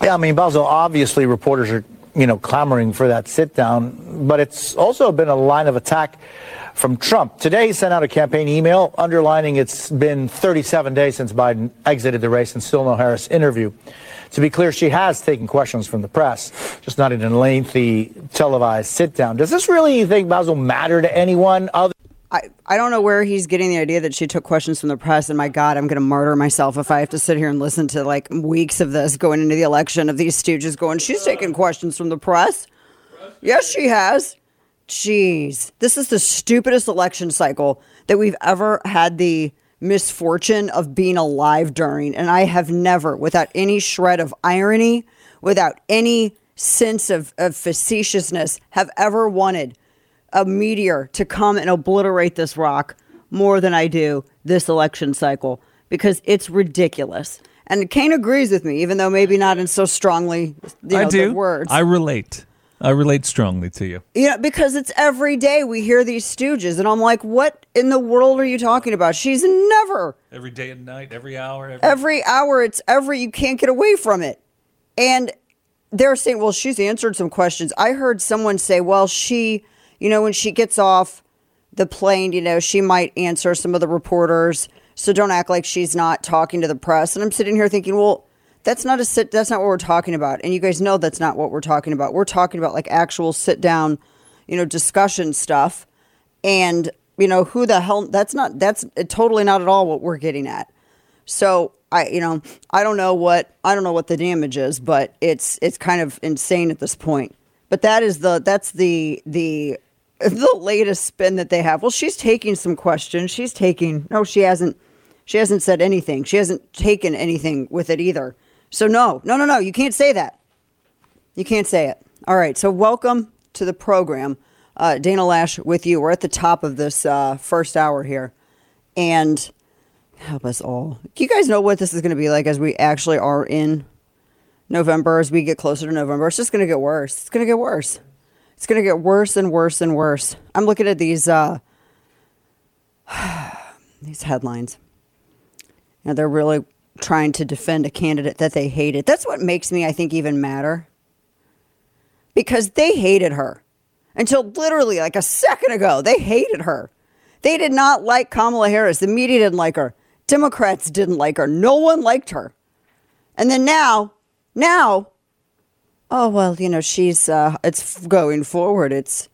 Yeah, I mean, Basil, obviously reporters are, clamoring for that sit down, but it's also been a line of attack from Trump. Today, he sent out a campaign email underlining it's been 37 days since Biden exited the race and still no Harris interview. To be clear, she has taken questions from the press, just not in a lengthy televised sit down. Does this really, you think, Basil, matter to anyone other? I don't know where he's getting the idea that she took questions from the press. And my God, I'm going to murder myself if I have to sit here and listen to like weeks of this going into the election of these stooges going, she's taking questions from the press. Yes, she has. Jeez, this is the stupidest election cycle that we've ever had the misfortune of being alive during. And I have never, without any shred of irony, without any sense of facetiousness, have ever wanted a meteor to come and obliterate this rock more than I do this election cycle, because it's ridiculous. And Kane agrees with me, even though maybe not in so strongly the words. I relate. I relate strongly to you. Yeah, because it's every day we hear these stooges, and I'm like, what in the world are you talking about? She's never. Every day and night, every hour. Every hour, you can't get away from it. And they're saying, well, she's answered some questions. I heard someone say, well, she, when she gets off the plane, she might answer some of the reporters. So don't act like she's not talking to the press. And I'm sitting here thinking, well, that's not what we're talking about. And you guys know that's not what we're talking about. We're talking about like actual sit down, discussion stuff. And, who the hell, that's totally not at all what we're getting at. So I don't know what the damage is, but it's kind of insane at this point. But that's the latest spin that they have. Well, she's taking some questions. No, she hasn't. She hasn't said anything. She hasn't taken anything with it either. So no. You can't say that. You can't say it. All right. So welcome to the program. Dana Loesch with you. We're at the top of this first hour here. And help us all. Do you guys know what this is going to be like as we actually are in November, as we get closer to November? It's just going to get worse. It's going to get worse. It's going to get worse and worse and worse. I'm looking at these headlines. They're really trying to defend a candidate that they hated. That's what makes me, I think, even madder. Because they hated her. Until literally like a second ago, they hated her. They did not like Kamala Harris. The media didn't like her. Democrats didn't like her. No one liked her. And then now, oh, well, she's, it's going forward. It's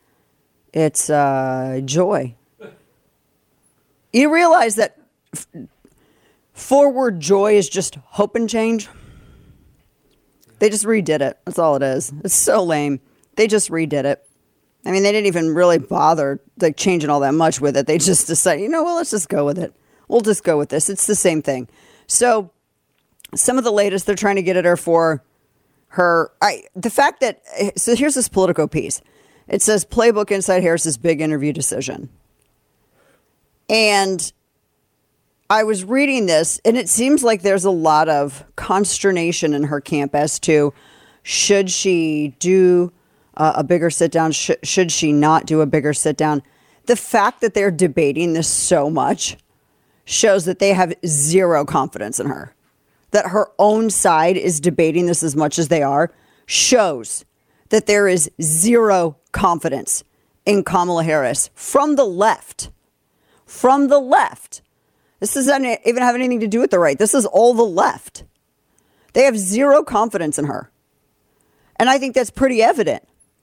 joy. You realize that forward joy is just hope and change? They just redid it. That's all it is. It's so lame. They just redid it. I mean, they didn't even really bother like changing all that much with it. They just decided, let's just go with it. We'll just go with this. It's the same thing. So some of the latest they're trying to get at her for her. The fact that, so here's this Politico piece. It says Playbook inside Harris's big interview decision. And I was reading this, and it seems like there's a lot of consternation in her camp as to should she do a bigger sit down? Should she not do a bigger sit down? The fact that they're debating this so much shows that they have zero confidence in her. That her own side is debating this as much as they are shows that there is zero confidence in Kamala Harris from the left. From the left. This doesn't even have anything to do with the right. This is all the left. They have zero confidence in her. And I think that's pretty evident.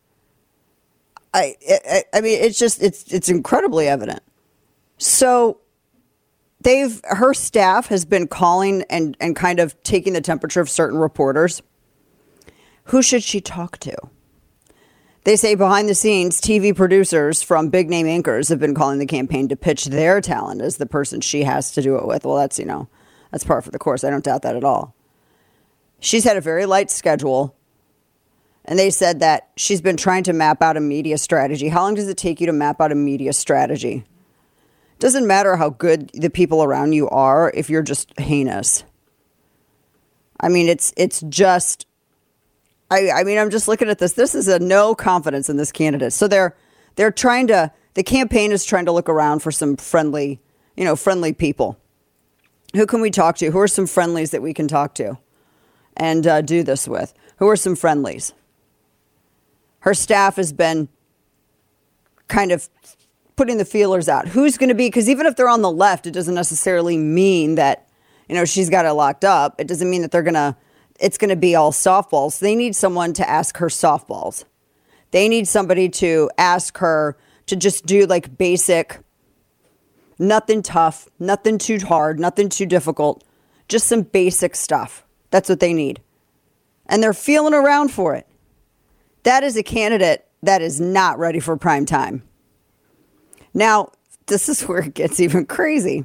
I mean, it's incredibly evident. So her staff has been calling and kind of taking the temperature of certain reporters. Who should she talk to? They say behind the scenes, TV producers from big name anchors have been calling the campaign to pitch their talent as the person she has to do it with. Well, that's par for the course. I don't doubt that at all. She's had a very light schedule. And they said that she's been trying to map out a media strategy. How long does it take you to map out a media strategy? Doesn't matter how good the people around you are if you're just heinous. I mean, it's just, I mean, I'm just looking at this. This is a no confidence in this candidate. So they're trying to, the campaign is trying to look around for some friendly people. Who can we talk to? Who are some friendlies that we can talk to? and do this with? Who are some friendlies? Her staff has been kind of putting the feelers out. Who's going to be, because even if they're on the left, it doesn't necessarily mean that, she's got it locked up. It doesn't mean that it's going to be all softballs. They need someone to ask her softballs. They need somebody to ask her to just do like basic, nothing tough, nothing too hard, nothing too difficult, just some basic stuff. That's what they need. And they're feeling around for it. That is a candidate that is not ready for prime time. Now, this is where it gets even crazy.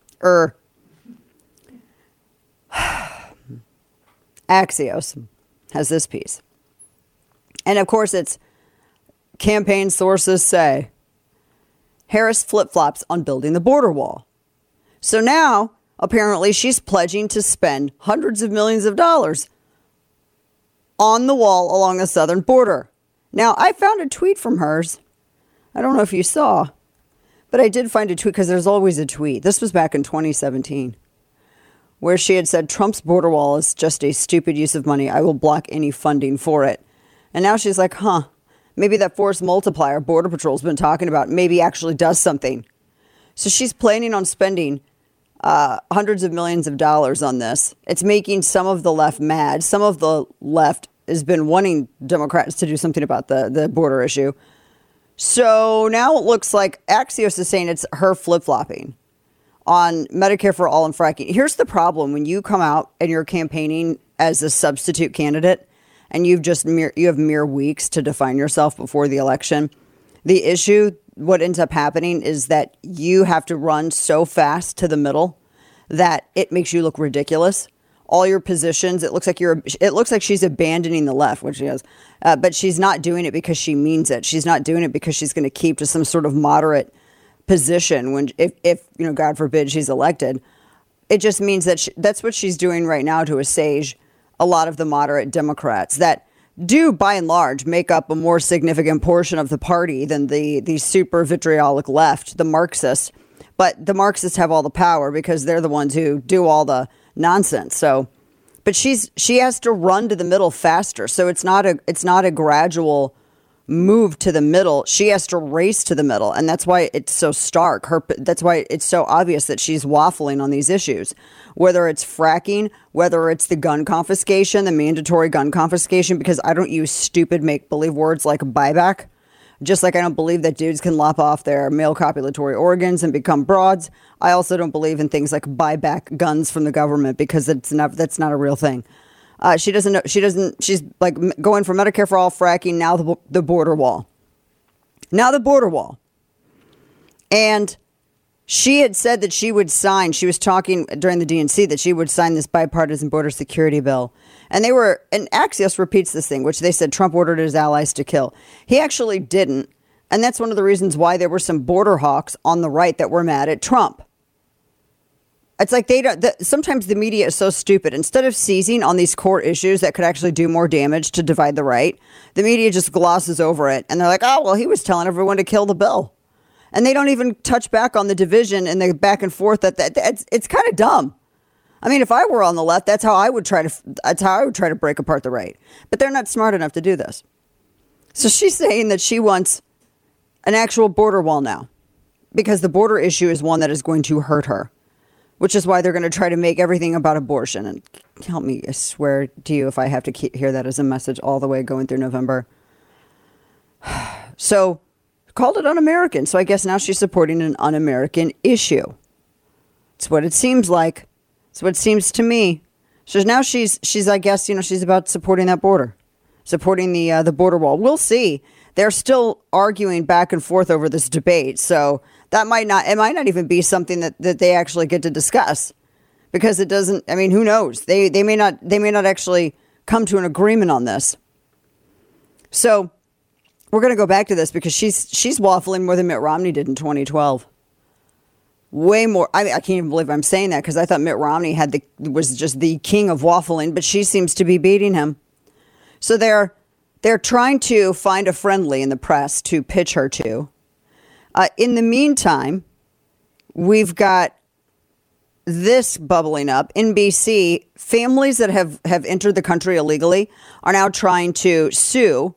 Axios has this piece. And of course, it's campaign sources say Harris flip-flops on building the border wall. So now, apparently, she's pledging to spend hundreds of millions of dollars on the wall along the southern border. Now, I found a tweet from hers. I don't know if you saw, but I did find a tweet because there's always a tweet. This was back in 2017, where she had said, Trump's border wall is just a stupid use of money. I will block any funding for it. And now she's like, maybe that force multiplier Border Patrol's been talking about maybe actually does something. So she's planning on spending hundreds of millions of dollars on this. It's making some of the left mad. Some of the left has been wanting Democrats to do something about the border issue. So now it looks like Axios is saying it's her flip-flopping on Medicare for all and fracking. Here's the problem. When you come out and you're campaigning as a substitute candidate and you have mere weeks to define yourself before the election, the issue, what ends up happening is that you have to run so fast to the middle that it makes you look ridiculous. All your positions, it looks like she's abandoning the left, which she is, but she's not doing it because she means it. She's not doing it because she's going to keep to some sort of moderate position when, if God forbid, she's elected. It just means that that's what she's doing right now to assuage a lot of the moderate Democrats that do, by and large, make up a more significant portion of the party than the super vitriolic left, the Marxists. But the Marxists have all the power because they're the ones who do all the nonsense. So, but she has to run to the middle faster. So it's not a gradual move to the middle. She has to race to the middle, and that's why it's so stark. That's why it's so obvious that she's waffling on these issues. Whether it's fracking, whether it's the gun confiscation, the mandatory gun confiscation, because I don't use stupid make-believe words like buyback. Just like I don't believe that dudes can lop off their male copulatory organs and become broads, I also don't believe in things like buy back guns from the government because that's not a real thing. She doesn't know. She's like going for Medicare for all, fracking, now the border wall. Now the border wall. And she had said that she would sign, she was talking during the DNC that she would sign this bipartisan border security bill. And Axios repeats this thing, which they said Trump ordered his allies to kill. He actually didn't. And that's one of the reasons why there were some border hawks on the right that were mad at Trump. It's like sometimes the media is so stupid. Instead of seizing on these core issues that could actually do more damage to divide the right, the media just glosses over it. And they're like, oh, well, he was telling everyone to kill the bill. And they don't even touch back on the division and the back and forth. It's kind of dumb. I mean, if I were on the left, that's how I would try to break apart the right. But they're not smart enough to do this. So she's saying that she wants an actual border wall now because the border issue is one that is going to hurt her, which is why they're going to try to make everything about abortion. And help me, I swear to you, if I have to hear that as a message all the way going through November. So called it un-American. So I guess now she's supporting an un-American issue. It's what it seems like. It's what it seems to me. So now she's I guess, she's about supporting that border, supporting the border wall. We'll see. They're still arguing back and forth over this debate. So it might not even be something that they actually get to discuss because it doesn't, who knows? They may not actually come to an agreement on this. So we're going to go back to this because she's waffling more than Mitt Romney did in 2012. Way more. I can't even believe I'm saying that because I thought Mitt Romney was just the king of waffling, but she seems to be beating him. So they're trying to find a friendly in the press to pitch her to. In the meantime, we've got this bubbling up in BC, families that have entered the country illegally are now trying to sue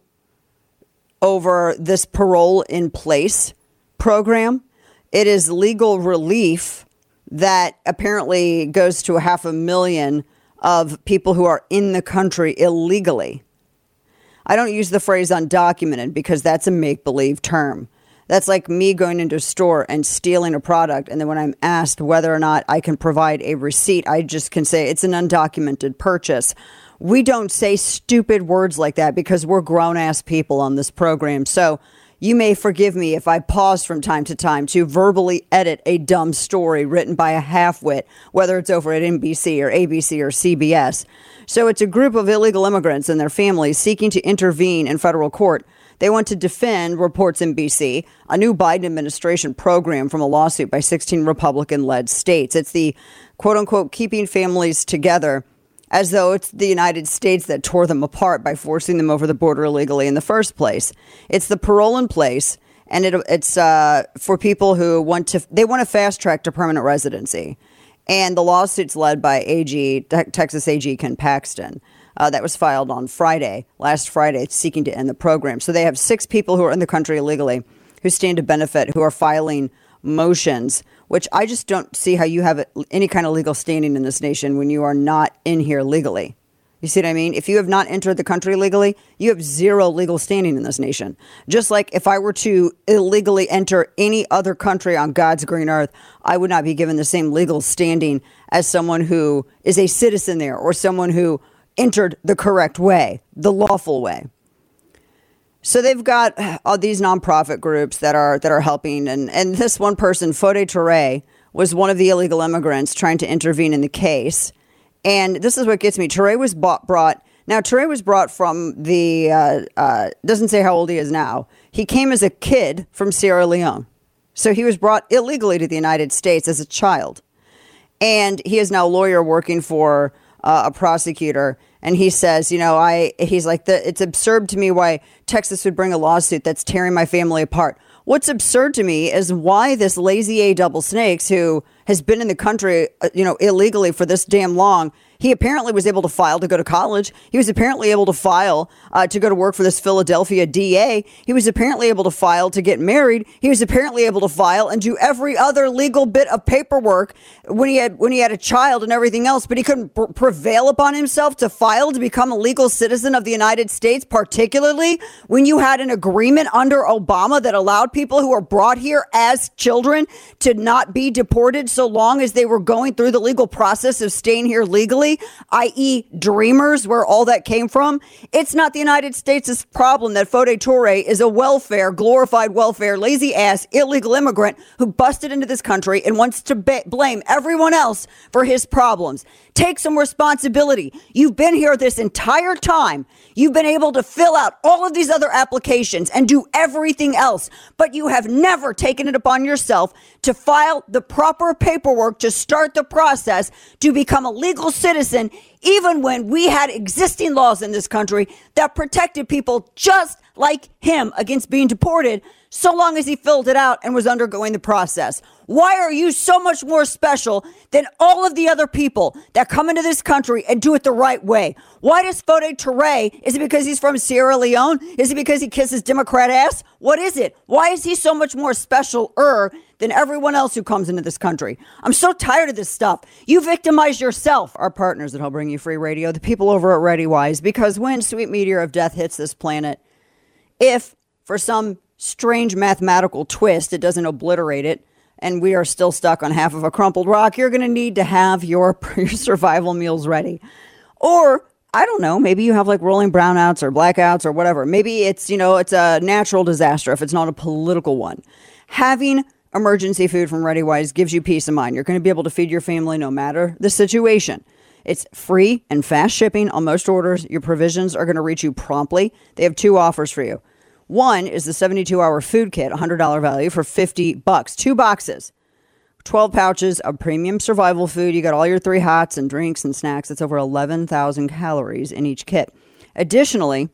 over this parole in place program. It is legal relief that apparently goes to 500,000 of people who are in the country illegally. I don't use the phrase undocumented because that's a make-believe term. That's like me going into a store and stealing a product, and then when I'm asked whether or not I can provide a receipt, I just can say it's an undocumented purchase. We don't say stupid words like that because we're grown-ass people on this program. So you may forgive me if I pause from time to time to verbally edit a dumb story written by a half-wit, whether it's over at NBC or ABC or CBS. So it's a group of illegal immigrants and their families seeking to intervene in federal court. They want to defend, reports NBC, a new Biden administration program from a lawsuit by 16 Republican-led states. It's the, quote-unquote, keeping families together, as though it's the United States that tore them apart by forcing them over the border illegally in the first place. It's the parole in place, and it's for people who want to fast track to permanent residency. And the lawsuit's led by Texas AG Ken Paxton. That was filed on last Friday, seeking to end the program. So they have 6 people who are in the country illegally who stand to benefit, who are filing motions, which I just don't see how you have any kind of legal standing in this nation when you are not in here legally. You see what I mean? If you have not entered the country legally, you have zero legal standing in this nation. Just like if I were to illegally enter any other country on God's green earth, I would not be given the same legal standing as someone who is a citizen there or someone who entered the correct way, the lawful way. So they've got all these nonprofit groups that are helping. And this one person, Fode Toure, was one of the illegal immigrants trying to intervene in the case. And this is what gets me. Toure was brought. Now, Toure was brought from doesn't say how old he is now. He came as a kid from Sierra Leone. So he was brought illegally to the United States as a child. And he is now a lawyer working for a prosecutor. And he says, he's like, it's absurd to me why Texas would bring a lawsuit that's tearing my family apart. What's absurd to me is why this lazy A double snakes who has been in the country, illegally for this damn long. He apparently was able to file to go to college. He was apparently able to file to go to work for this Philadelphia DA. He was apparently able to file to get married. He was apparently able to file and do every other legal bit of paperwork when he had a child and everything else. But he couldn't prevail upon himself to file to become a legal citizen of the United States, particularly when you had an agreement under Obama that allowed people who were brought here as children to not be deported so long as they were going through the legal process of staying here legally, i.e. Dreamers, where all that came from. It's not the United States' problem that Fode Toure is a glorified welfare, lazy ass, illegal immigrant who busted into this country and wants to blame everyone else for his problems. Take some responsibility. You've been here this entire time. You've been able to fill out all of these other applications and do everything else, but you have never taken it upon yourself to file the proper paperwork to start the process to become a legal citizen, even when we had existing laws in this country that protected people just like him against being deported, so long as he filled it out and was undergoing the process. Why are you so much more special than all of the other people that come into this country and do it the right way? Why does Fode Toure? Is it because he's from Sierra Leone? Is it because he kisses Democrat ass? What is it? Why is he so much more special-er than everyone else who comes into this country? I'm so tired of this stuff. You victimize yourself, our partners at Help Bring You Free Radio, the people over at ReadyWise, because when sweet meteor of death hits this planet, if for some strange mathematical twist it doesn't obliterate it, and we are still stuck on half of a crumpled rock, you're going to need to have your survival meals ready. Or, I don't know, maybe you have like rolling brownouts or blackouts or whatever. Maybe it's a natural disaster if it's not a political one. Having emergency food from ReadyWise gives you peace of mind. You're going to be able to feed your family no matter the situation. It's free and fast shipping on most orders. Your provisions are going to reach you promptly. They have 2 offers for you. One is the 72-hour food kit, $100 value for $50. 2 boxes, 12 pouches of premium survival food. You got all your 3 hots and drinks and snacks. It's over 11,000 calories in each kit. Additionally,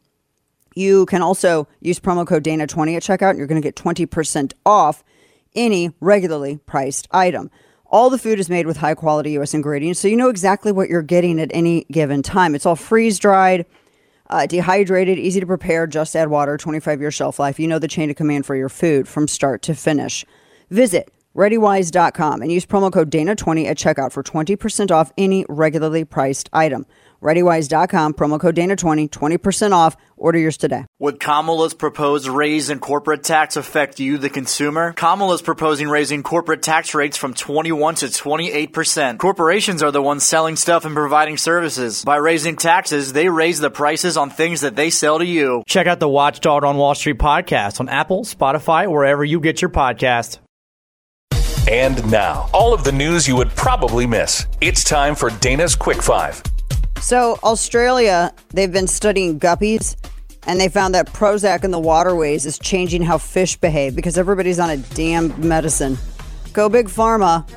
you can also use promo code Dana20 at checkout, and you're going to get 20% off any regularly priced item. All the food is made with high-quality U.S. ingredients, so you know exactly what you're getting at any given time. It's all freeze-dried, dehydrated, easy to prepare, just add water, 25-year shelf life. You know the chain of command for your food from start to finish. Visit ReadyWise.com and use promo code Dana20 at checkout for 20% off any regularly priced item. ReadyWise.com, promo code Dana20, 20% off. Order yours today. Would Kamala's proposed raise in corporate tax affect you, the consumer? Kamala's proposing raising corporate tax rates from 21 to 28%. Corporations are the ones selling stuff and providing services. By raising taxes, they raise the prices on things that they sell to you. Check out the Watchdog on Wall Street podcast on Apple, Spotify, or wherever you get your podcast. And now, all of the news you would probably miss. It's time for Dana's Quick Five. So Australia, they've been studying guppies, and they found that Prozac in the waterways is changing how fish behave because everybody's on a damn medicine. Go Big Pharma.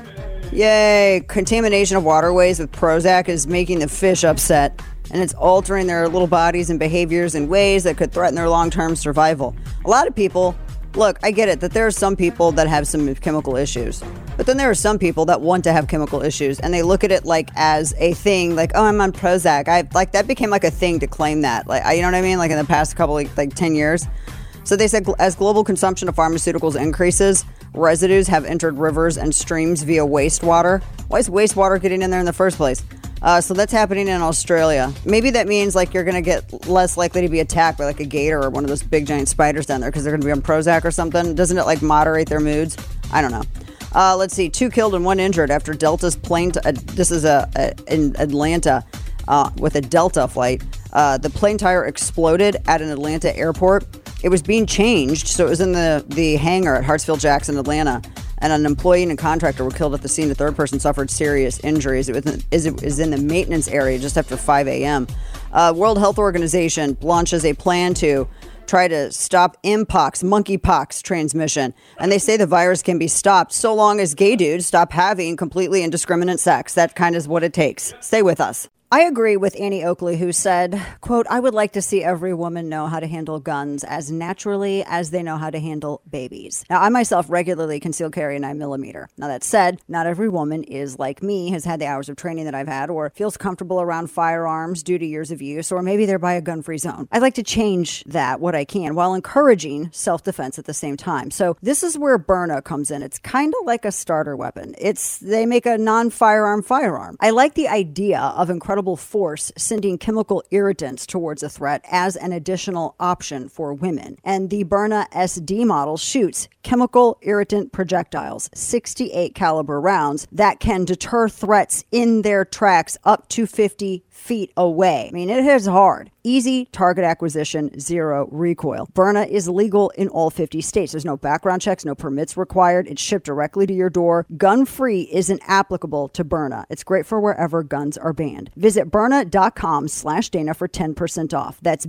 Yay. Contamination of waterways with Prozac is making the fish upset, and it's altering their little bodies and behaviors in ways that could threaten their long-term survival. A lot of people... Look, I get it that there are some people that have some chemical issues, but then there are some people that want to have chemical issues, and they look at it like as a thing, like, oh, I'm on Prozac. That became like a thing to claim that, you know what I mean? Like in the past couple, like 10 years. So they said as global consumption of pharmaceuticals increases, residues have entered rivers and streams via wastewater. Why is wastewater getting in there in the first place? So that's happening in Australia. Maybe that means like you're going to get less likely to be attacked by like a gator or one of those big giant spiders down there because they're going to be on Prozac or something. Doesn't it like moderate their moods? I don't know. Let's see. 2 killed and 1 injured after Delta's plane. This is in Atlanta with a Delta flight. The plane tire exploded at an Atlanta airport. It was being changed, so it was in the hangar at Hartsfield-Jackson, Atlanta. And an employee and a contractor were killed at the scene. A third person suffered serious injuries. It was in the maintenance area just after 5 a.m. World Health Organization launches a plan to try to stop mpox, monkeypox transmission. And they say the virus can be stopped so long as gay dudes stop having completely indiscriminate sex. That kind of is what it takes. Stay with us. I agree with Annie Oakley, who said, quote, I would like to see every woman know how to handle guns as naturally as they know how to handle babies. Now, I myself regularly conceal carry a 9mm. Now, that said, not every woman is like me, has had the hours of training that I've had, or feels comfortable around firearms due to years of use, or maybe they're by a gun-free zone. I'd like to change that, what I can, while encouraging self-defense at the same time. So this is where Byrna comes in. It's kind of like a starter weapon. They make a non-firearm firearm. I like the idea of incredible force sending chemical irritants towards a threat as an additional option for women. And the Byrna SD model shoots chemical irritant projectiles, 68 caliber rounds that can deter threats in their tracks up to 50 feet away. I mean, it is hard. Easy target acquisition, zero recoil. Byrna is legal in all 50 states. There's no background checks, no permits required. It's shipped directly to your door. Gun-free isn't applicable to Byrna. It's great for wherever guns are banned. Visit Byrna.com/Dana for 10% off. That's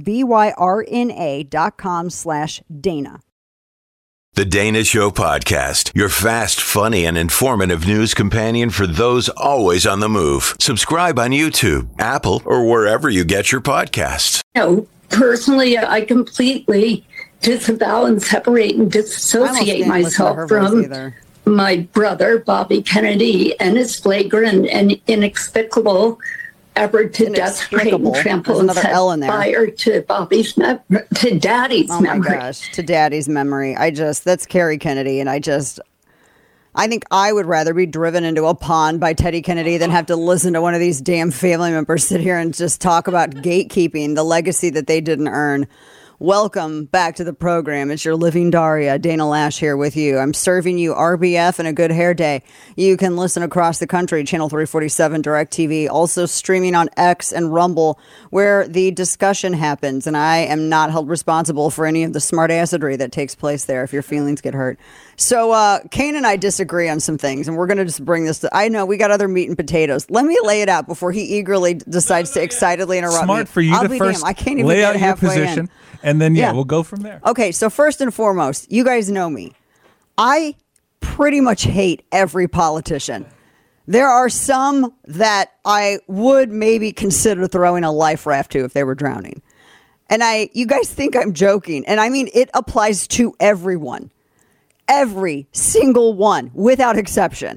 BYRNA.com/Dana. The Dana Show Podcast, your fast, funny, and informative news companion for those always on the move. Subscribe on YouTube, Apple, or wherever you get your podcasts. No, personally, I completely disavow and separate and disassociate myself from my brother, Bobby Kennedy, and his flagrant and inexplicable effort to desecrate and trample and set fire to Bobby's to Daddy's memory. Oh my gosh, to Daddy's memory. That's Kerry Kennedy, and I think I would rather be driven into a pond by Teddy Kennedy than have to listen to one of these damn family members sit here and just talk about gatekeeping, the legacy that they didn't earn. Welcome back to the program. It's your living Daria, Dana Lash here with you. I'm serving you RBF and a good hair day. You can listen across the country, Channel 347, DirecTV, also streaming on X and Rumble, where the discussion happens. And I am not held responsible for any of the smart assery that takes place there if your feelings get hurt. So Kane and I disagree on some things, and we're going to just bring this to... I know, we got other meat and potatoes. Let me lay it out before he eagerly decides to excitedly interrupt me. Smart for you to first I can't even lay out get your halfway position, in. and then, we'll go from there. Okay, so first and foremost, you guys know me. I pretty much hate every politician. There are some that I would maybe consider throwing a life raft to if they were drowning. And you guys think I'm joking. And I mean, it applies to everyone. Every single one, without exception.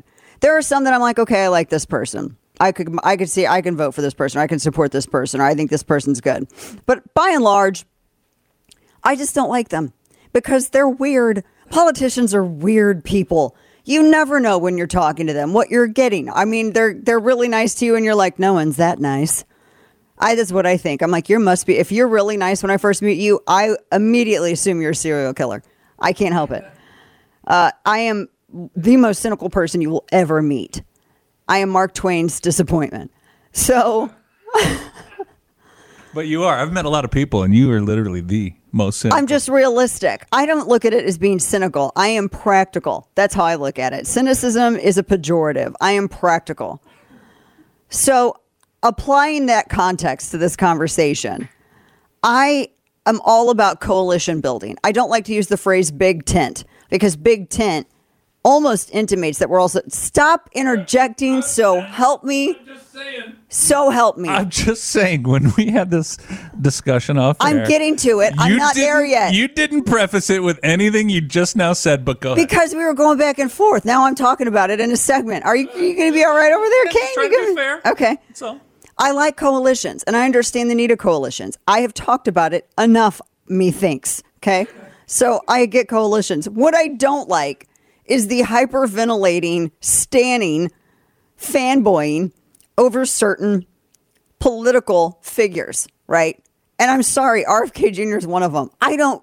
There are some that I'm like, okay, I like this person. I could see, I can vote for this person. I can support this person, or I think this person's good. But by and large, I just don't like them because they're weird. Politicians are weird people. You never know when you're talking to them what you're getting. I mean, they're really nice to you, and you're like, no one's that nice. That's what I think. I'm like, you must be. If you're really nice when I first meet you, I immediately assume you're a serial killer. I can't help it. I am the most cynical person you will ever meet. I am Mark Twain's disappointment. So. But you are. I've met a lot of people, and you are literally the most cynical. I'm just realistic. I don't look at it as being cynical. I am practical. That's how I look at it. Cynicism is a pejorative. I am practical. So applying that context to this conversation, I am all about coalition building. I don't like to use the phrase big tent because big tent almost intimates that we're also... Stop interjecting. So help me. So help me. I'm just saying, when we had this discussion off air, I'm getting to it. I'm not there yet. You didn't preface it with anything you just now said, but go ahead. Because we were going back and forth. Now I'm talking about it in a segment. Are you going to be all right over there, Kane? Trying to be fair. Okay. So I like coalitions, and I understand the need of coalitions. I have talked about it enough, methinks. Okay? So I get coalitions. What I don't like is the hyperventilating, standing, fanboying over certain political figures, right? And I'm sorry, RFK Jr. is one of them.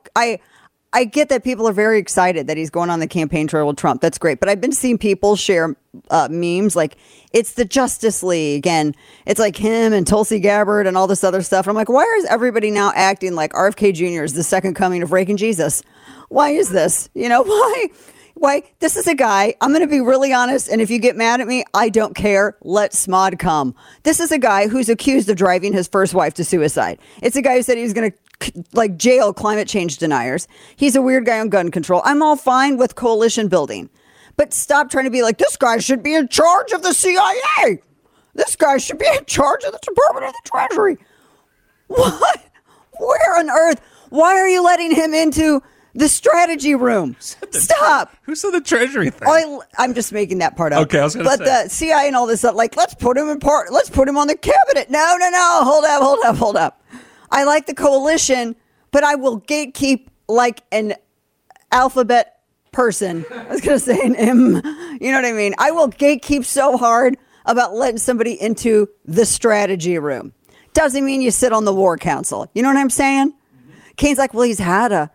I get that people are very excited that he's going on the campaign trail with Trump. That's great. But I've been seeing people share memes like it's the Justice League and it's like him and Tulsi Gabbard and all this other stuff. And I'm like, why is everybody now acting like RFK Jr. is the second coming of Reagan Jesus? Why is this? You know, why? This is a guy, I'm going to be really honest, and if you get mad at me, I don't care. Let SMOD come. This is a guy who's accused of driving his first wife to suicide. It's a guy who said he was going to jail climate change deniers. He's a weird guy on gun control. I'm all fine with coalition building. But stop trying to be like, this guy should be in charge of the CIA. This guy should be in charge of the Department of the Treasury. What? Where on earth? Why are you letting him into the strategy room? Stop. Who said the Treasury thing? I'm just making that part up. Okay, I was going to say. But the CIA and all this stuff, like, let's put him on the cabinet. No. Hold up. I like the coalition, but I will gatekeep like an alphabet person. I was going to say an M. You know what I mean? I will gatekeep so hard about letting somebody into the strategy room. Doesn't mean you sit on the war council. You know what I'm saying? Kane's like, well, he's had a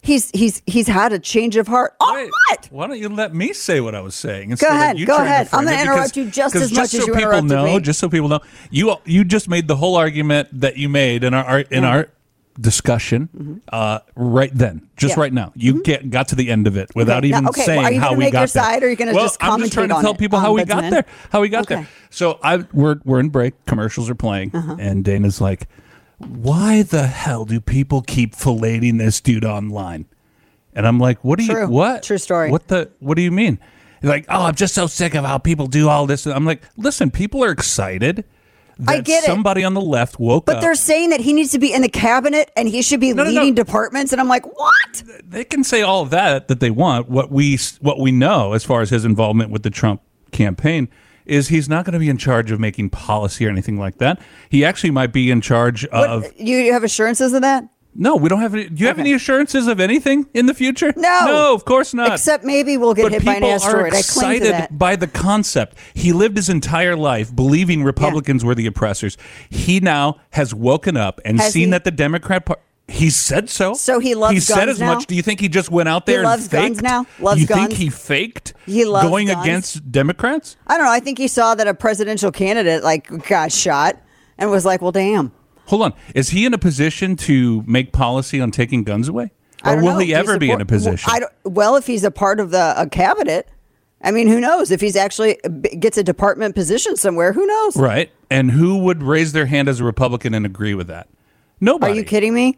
change of heart. Wait, what? Why don't you let me say what I was saying? Go ahead. I'm going to interrupt you just as much as you interrupted me. Just so people know, you just made the whole argument that you made in our discussion right then, right now. You got to the end of it without even saying how we got there. Are you going to make your side, or are you going to just commentate on it? I'm just trying to tell people how we got there. How we got there. So we're in break. Commercials are playing, and Dana's like, why the hell do people keep filleting this dude online? And I'm like, what? True story. What do you mean? He's like, oh, I'm just so sick of how people do all this. And I'm like, listen, people are excited that somebody on the left woke up. But they're saying that he needs to be in the cabinet and he should be leading departments. And I'm like, what? They can say all of that they want. What we know as far as his involvement with the Trump campaign is he's not going to be in charge of making policy or anything like that. He actually might be in charge of... You have assurances of that? No, we don't have any. Do you have any assurances of anything in the future? No, of course not. Except maybe we'll get hit by an asteroid. I cling to that. People are excited by the concept. He lived his entire life believing Republicans were the oppressors. He now has woken up and seen that the Democrat Party... He said so. So he loves guns now? He said as much. Do you think he just went out there and faked? He loves guns now? You think he faked going against Democrats? I don't know. I think he saw that a presidential candidate got shot and was like, well, damn. Hold on. Is he in a position to make policy on taking guns away? Or will he ever be in a position? Well, if he's a part of a cabinet, I mean, who knows? If he's actually gets a department position somewhere, who knows? Right. And who would raise their hand as a Republican and agree with that? Nobody. Are you kidding me?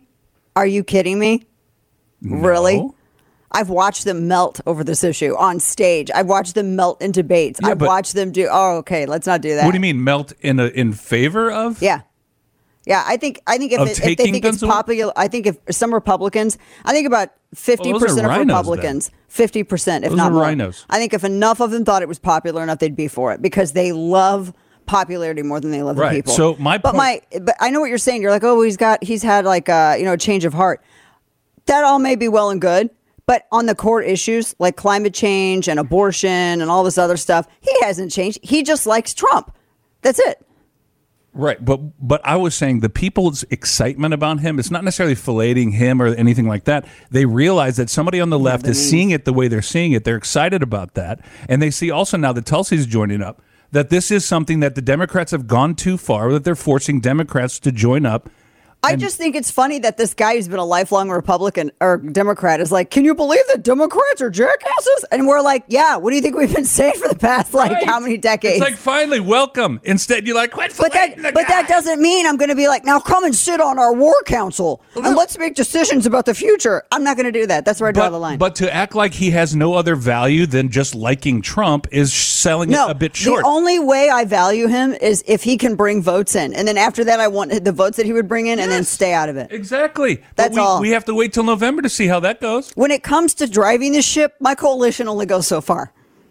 No. Really? I've watched them melt over this issue on stage. I've watched them melt in debates. I've watched them do... Oh, okay. Let's not do that. What do you mean, melt in favor of? Yeah. Yeah, I think if they think it's popular, I think if some Republicans, I think about 50% of Republicans, 50%, if not more. Rhinos. I think if enough of them thought it was popular enough, they'd be for it because they love popularity more than they love the people. So but I know what you're saying. You're like, oh, he's had like a change of heart. That all may be well and good, but on the core issues like climate change and abortion and all this other stuff, he hasn't changed. He just likes Trump. That's it. Right, but I was saying the people's excitement about him, it's not necessarily filleting him or anything like that. They realize that somebody on the left is seeing it the way they're seeing it. They're excited about that. And they see also now that Tulsi's joining up, that this is something that the Democrats have gone too far, that they're forcing Democrats to join up. I just think it's funny that this guy who's been a lifelong Republican or Democrat is like, can you believe that Democrats are jackasses? And we're like, yeah, what do you think we've been saying for the past, how many decades? It's like, finally, welcome. Instead, you're like, quit filleting the guy. But that doesn't mean I'm going to be like, now come and sit on our war council and let's make decisions about the future. I'm not going to do that. That's where I draw the line. But to act like he has no other value than just liking Trump is selling it a bit short. The only way I value him is if he can bring votes in. And then after that, I want the votes that he would bring in and then stay out of it. Exactly. That's all. We have to wait till November to see how that goes. When it comes to driving the ship, my coalition only goes so far.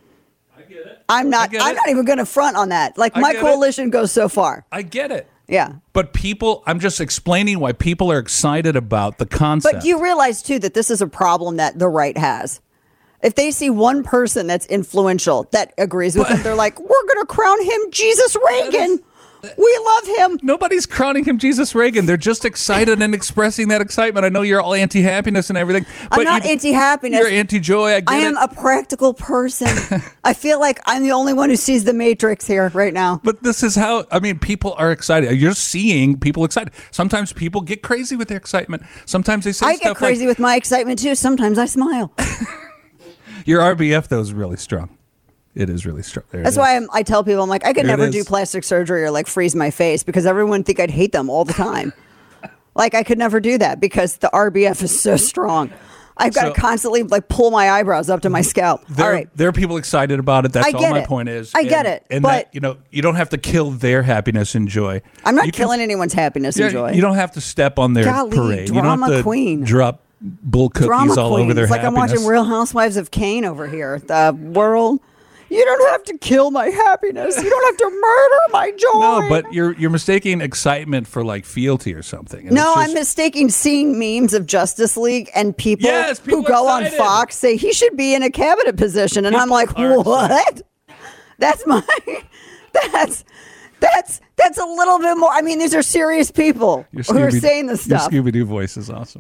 I get it. I'm not even going to front on that. Like my coalition goes so far. I get it. Yeah. But I'm just explaining why people are excited about the concept. But you realize too that this is a problem that the right has. If they see one person that's influential that agrees with them, they're like, we're going to crown him Jesus Reagan. We love him. Nobody's crowning him Jesus Reagan. They're just excited and expressing that excitement. I know you're all anti-happiness and everything. I'm not anti-happiness. You're anti-joy. I am a practical person. I feel like I'm the only one who sees the Matrix here right now. But this is how, people are excited. You're seeing people excited. Sometimes people get crazy with their excitement. Sometimes they say I get crazy with my excitement too. Sometimes I smile. Your RBF, though, is really strong. It is really strong. That's why I tell people, I'm like, I could never do plastic surgery or like freeze my face because everyone think I'd hate them all the time. Like I could never do that because the RBF is so strong. I've got to constantly like pull my eyebrows up to my scalp. All right. There are people excited about it. That's all my point is. I get it. And but that, you don't have to kill their happiness and joy. I'm not killing anyone's happiness and joy. You don't have to step on their parade. Drama you don't have to queen. Drop bull cookies all over their it's like happiness. I'm watching Real Housewives of Kane over here. The world. You don't have to kill my happiness. You don't have to murder my joy. No, but you're mistaking excitement for like fealty or something. No, I'm mistaking seeing memes of Justice League and people who go on Fox say he should be in a cabinet position, and I'm like, what? That's a little bit more. I mean, these are serious people who are saying this stuff. Your Scooby-Doo voice is awesome.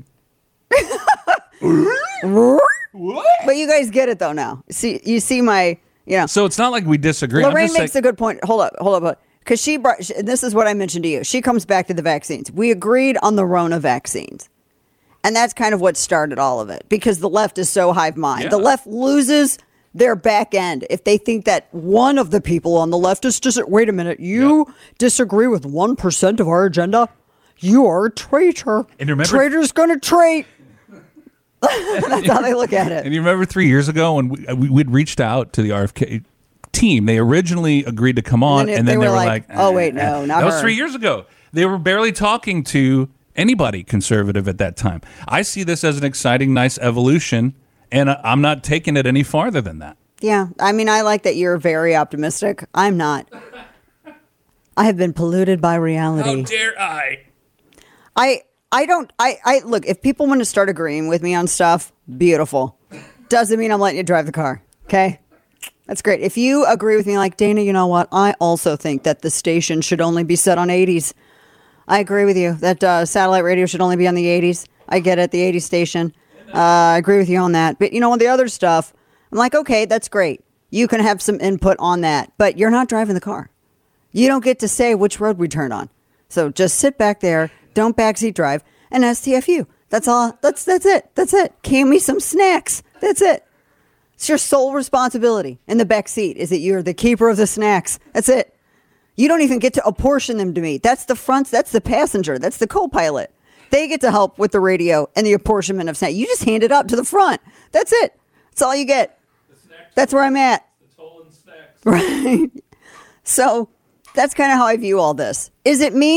But you guys get it though now. You see my. So it's not like we disagree. Lorraine makes a good point. Hold up. Because this is what I mentioned to you. She comes back to the vaccines. We agreed on the Rona vaccines. And that's kind of what started all of it. Because the left is so hive mind. Yeah. The left loses their back end if they think that one of the people on the left is just, wait a minute, you disagree with 1% of our agenda? You are a traitor. And remember, traitor's going to trait. That's how they look at it. And you remember 3 years ago when we'd reached out to the RFK team. They originally agreed to come on, and then they were like, oh, wait, no, not that was 3 years ago. They were barely talking to anybody conservative at that time. I see this as an exciting, nice evolution, and I'm not taking it any farther than that. Yeah, I mean, I like that you're very optimistic. I'm not. I have been polluted by reality. How dare I? I look, if people want to start agreeing with me on stuff, beautiful. Doesn't mean I'm letting you drive the car. Okay. That's great. If you agree with me like, Dana, you know what? I also think that the station should only be set on 80s. I agree with you that satellite radio should only be on the 80s. I get it. The 80s station. I agree with you on that. But on the other stuff, I'm like, okay, that's great. You can have some input on that, but you're not driving the car. You don't get to say which road we turn on. So just sit back there. Don't backseat drive, and STFU. That's all. That's it. That's it. Can me some snacks. That's it. It's your sole responsibility in the back seat is that you're the keeper of the snacks. That's it. You don't even get to apportion them to me. That's the front. That's the passenger. That's the co-pilot. They get to help with the radio and the apportionment of snacks. You just hand it up to the front. That's it. That's all you get. That's where I'm at. The toll and snacks. Right. So that's kind of how I view all this. Is it mean?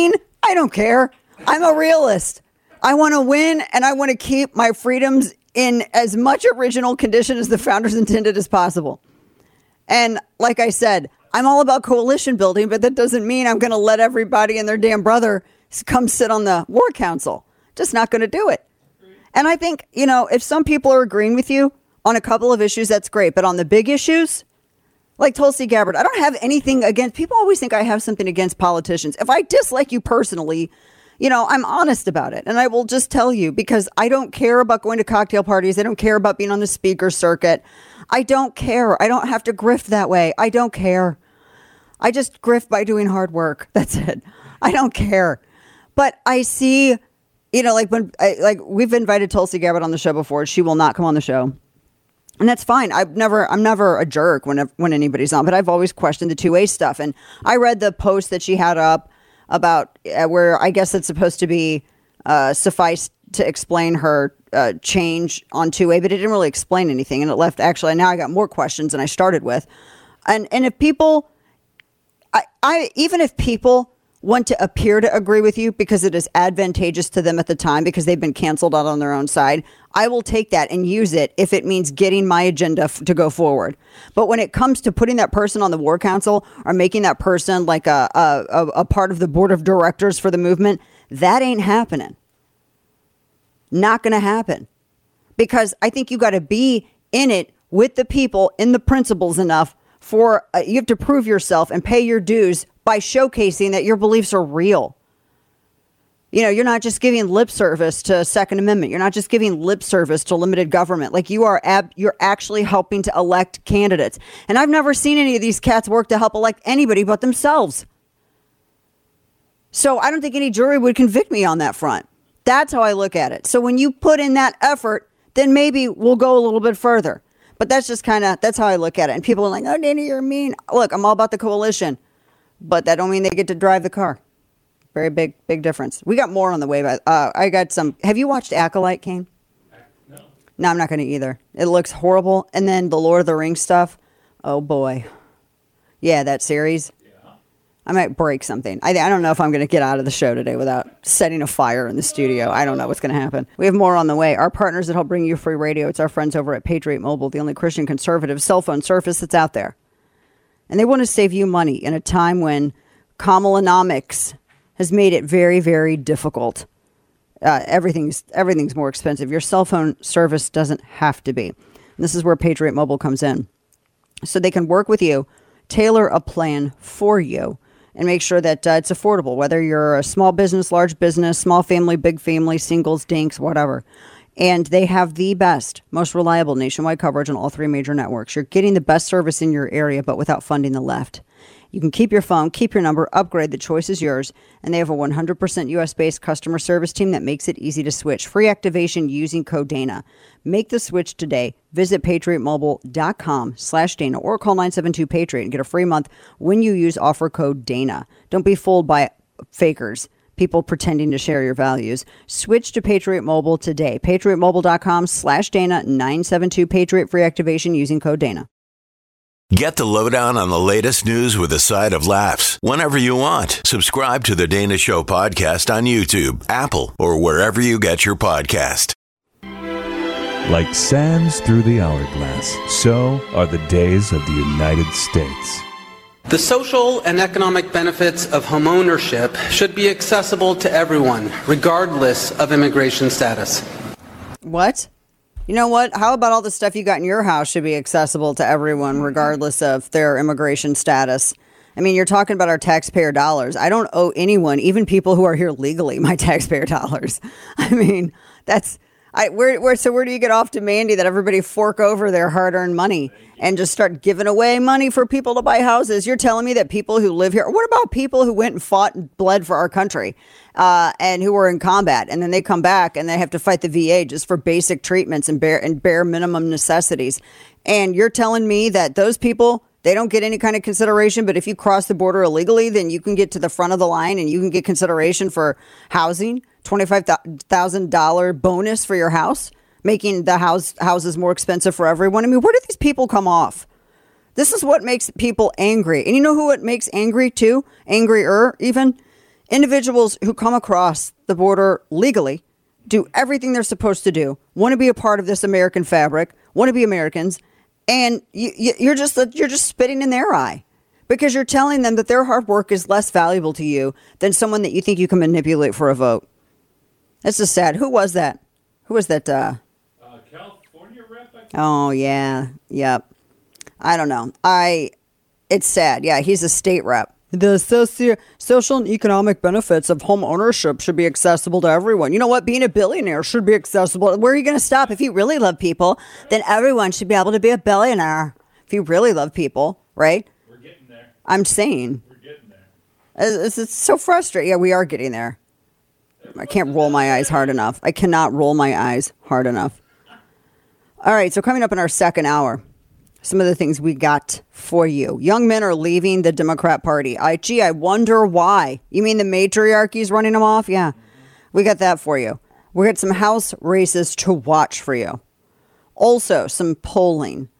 I don't care. I'm a realist. I want to win, and I want to keep my freedoms in as much original condition as the founders intended as possible. And like I said, I'm all about coalition building, but that doesn't mean I'm going to let everybody and their damn brother come sit on the war council. Just not going to do it. And I think, if some people are agreeing with you on a couple of issues, that's great. But on the big issues, like Tulsi Gabbard, I don't have anything against, people always think I have something against politicians. If I dislike you personally, I'm honest about it. And I will just tell you, because I don't care about going to cocktail parties. I don't care about being on the speaker circuit. I don't care. I don't have to grift that way. I don't care. I just grift by doing hard work. That's it. I don't care. But I see, we've invited Tulsi Gabbard on the show before. She will not come on the show. And that's fine. I'm never a jerk when anybody's on, but I've always questioned the 2A stuff. And I read the post that she had up about where I guess it's supposed to be suffice to explain her change on 2A, but it didn't really explain anything. And it left, actually, now I got more questions than I started with. And if people, even if people want to appear to agree with you because it is advantageous to them at the time because they've been canceled out on their own side, I will take that and use it if it means getting my agenda to go forward. But when it comes to putting that person on the war council or making that person like a part of the board of directors for the movement, that ain't happening. Not going to happen. Because I think you got to be in it with the people, in the principles enough for you have to prove yourself and pay your dues by showcasing that your beliefs are real. You're not just giving lip service to Second Amendment. You're not just giving lip service to limited government. Like you're actually helping to elect candidates. And I've never seen any of these cats work to help elect anybody but themselves. So I don't think any jury would convict me on that front. That's how I look at it. So when you put in that effort, then maybe we'll go a little bit further. But that's just that's how I look at it. And people are like, oh, Dana, you're mean. Look, I'm all about the coalition. But that don't mean they get to drive the car. Very big difference. We got more on the way. But I got some. Have you watched Acolyte, Kane? No, I'm not going to either. It looks horrible. And then the Lord of the Rings stuff. Oh, boy. Yeah, that series. Yeah. I might break something. I don't know if I'm going to get out of the show today without setting a fire in the studio. I don't know what's going to happen. We have more on the way. Our partners that help bring you free radio. It's our friends over at Patriot Mobile, the only Christian conservative cell phone service that's out there. And they want to save you money in a time when Kamalanomics has made it very, very difficult. Everything's more expensive. Your cell phone service doesn't have to be. And this is where Patriot Mobile comes in. So they can work with you, tailor a plan for you, and make sure that it's affordable, whether you're a small business, large business, small family, big family, singles, dinks, whatever. And they have the best, most reliable nationwide coverage on all three major networks. You're getting the best service in your area, but without funding the left. You can keep your phone, keep your number, upgrade. The choice is yours. And they have a 100% U.S.-based customer service team that makes it easy to switch. Free activation using code Dana. Make the switch today. Visit patriotmobile.com/Dana or call 972-PATRIOT and get a free month when you use offer code Dana. Don't be fooled by fakers. People pretending to share your values. Switch to Patriot Mobile today. PatriotMobile.com/Dana, 972-PATRIOT, free activation using code Dana. Get the lowdown on the latest news with a side of laughs whenever you want. Subscribe to the Dana Show podcast on YouTube, Apple, or wherever you get your podcast. Like sands through the hourglass, so are the days of the United States. The social and economic benefits of homeownership should be accessible to everyone, regardless of immigration status. What? You know what? How about all the stuff you got in your house should be accessible to everyone, regardless of their immigration status? I mean, you're talking about our taxpayer dollars. I don't owe anyone, even people who are here legally, my taxpayer dollars. I mean, that's... So where do you get off to Mandy that everybody fork over their hard-earned money and just start giving away money for people to buy houses? You're telling me that people who live here, what about people who went and fought and bled for our country and who were in combat, and then they come back and they have to fight the VA just for basic treatments and bare minimum necessities? And you're telling me that those people, they don't get any kind of consideration, but if you cross the border illegally, then you can get to the front of the line and you can get consideration for housing, $25,000 bonus for your house, making the houses more expensive for everyone. I mean, where do these people come off? This is what makes people angry. And you know who it makes angry too? Angrier even? Individuals who come across the border legally, do everything they're supposed to do, want to be a part of this American fabric, want to be Americans, and you're just spitting in their eye because you're telling them that their hard work is less valuable to you than someone that you think you can manipulate for a vote. That's just sad. Who was that? Who was that? California rep? Oh, yeah. Yep. I don't know. It's sad. Yeah, he's a state rep. The social and economic benefits of home ownership should be accessible to everyone. You know what? Being a billionaire should be accessible. Where are you going to stop? If you really love people, then everyone should be able to be a billionaire. If you really love people, right? We're getting there. I'm saying. We're getting there. It's so frustrating. Yeah, we are getting there. I can't roll my eyes hard enough. I cannot roll my eyes hard enough. All right, so coming up in our second hour, some of the things we got for you. Young men are leaving the Democrat Party. I wonder why. You mean the matriarchy's running them off? Yeah, we got that for you. We got some House races to watch for you. Also, some polling.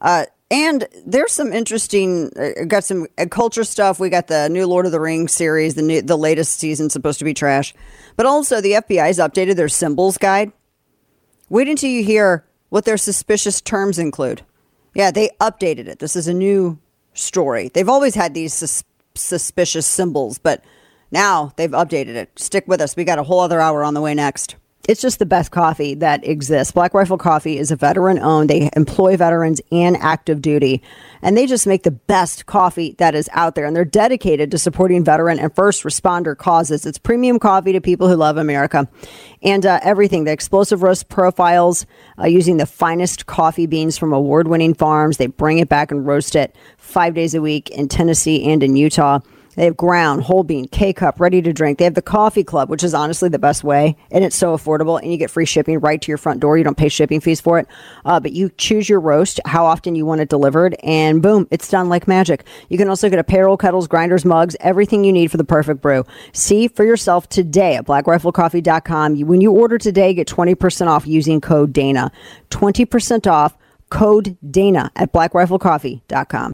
And there's some interesting, got some culture stuff. We got the new Lord of the Rings series, the latest season supposed to be trash. But also the FBI's updated their symbols guide. Wait until you hear what their suspicious terms include. Yeah, they updated it. This is a new story. They've always had these suspicious symbols, but now they've updated it. Stick with us. We got a whole other hour on the way next. It's just the best coffee that exists. Black Rifle Coffee is a veteran-owned. They employ veterans and active duty, and they just make the best coffee that is out there, and they're dedicated to supporting veteran and first responder causes. It's premium coffee to people who love America, and everything. The explosive roast profiles using the finest coffee beans from award-winning farms. They bring it back and roast it 5 days a week in Tennessee and in Utah. They have ground, whole bean, K-Cup, ready to drink. They have the Coffee Club, which is honestly the best way, and it's so affordable, and you get free shipping right to your front door. You don't pay shipping fees for it, but you choose your roast, how often you want it delivered, and boom, it's done like magic. You can also get a payroll, kettles, grinders, mugs, everything you need for the perfect brew. See for yourself today at blackriflecoffee.com. When you order today, get 20% off using code Dana. 20% off, code Dana at blackriflecoffee.com.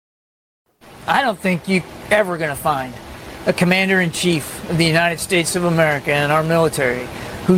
I don't think you're ever going to find a commander-in-chief of the United States of America and our military who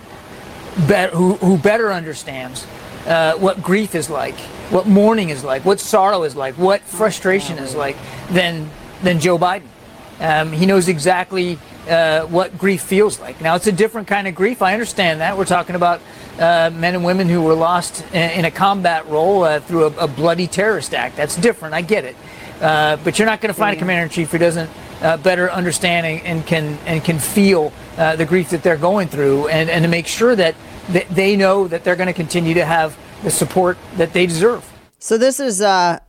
better understands what grief is like, what mourning is like, what sorrow is like, what frustration is like than Joe Biden. He knows exactly what grief feels like. Now, it's a different kind of grief. I understand that. We're talking about men and women who were lost in a combat role through a bloody terrorist act. That's different. I get it. But you're not going to find a commander-in-chief who doesn't better understand and can feel the grief that they're going through, and to make sure that they know that they're going to continue to have the support that they deserve. So this is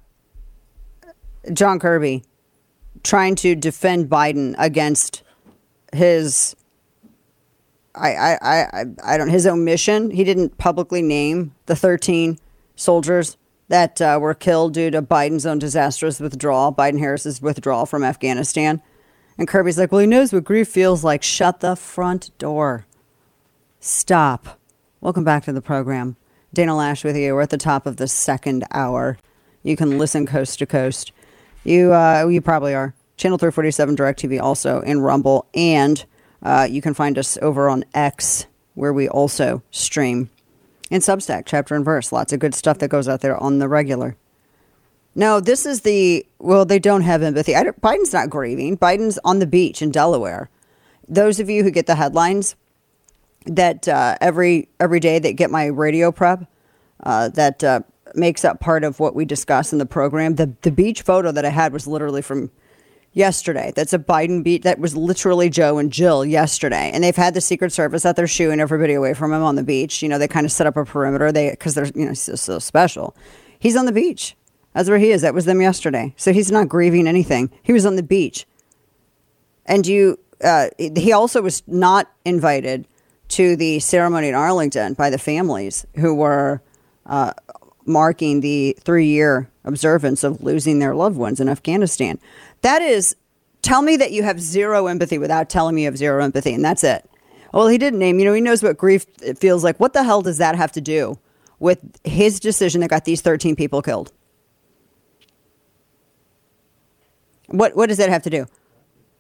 John Kirby trying to defend Biden against his his omission. He didn't publicly name the 13 soldiers that were killed due to Biden's own disastrous withdrawal, Biden-Harris's withdrawal from Afghanistan. And Kirby's like, well, he knows what grief feels like. Shut the front door. Stop. Welcome back to the program. Dana Lash with you. We're at the top of the second hour. You can listen coast to coast. You probably are. Channel 347 DirecTV also in Rumble. And you can find us over on X, where we also stream. In Substack, chapter and verse. Lots of good stuff that goes out there on the regular. No, this is they don't have empathy. Biden's not grieving. Biden's on the beach in Delaware. Those of you who get the headlines that every day that get my radio prep, that makes up part of what we discuss in the program. The beach photo that I had was literally from yesterday. That's a Biden beat. That was literally Joe and Jill yesterday. And they've had the Secret Service out there shooing everybody away from him on the beach. You know, they kind of set up a perimeter because they're, so special. He's on the beach. That's where he is. That was them yesterday. So he's not grieving anything. He was on the beach. And he also was not invited to the ceremony in Arlington by the families who were marking the 3-year observance of losing their loved ones in Afghanistan. That is, tell me that you have zero empathy without telling me you have zero empathy, and that's it. Well, he didn't name, he knows what grief feels like. What the hell does that have to do with his decision that got these 13 people killed? What does that have to do?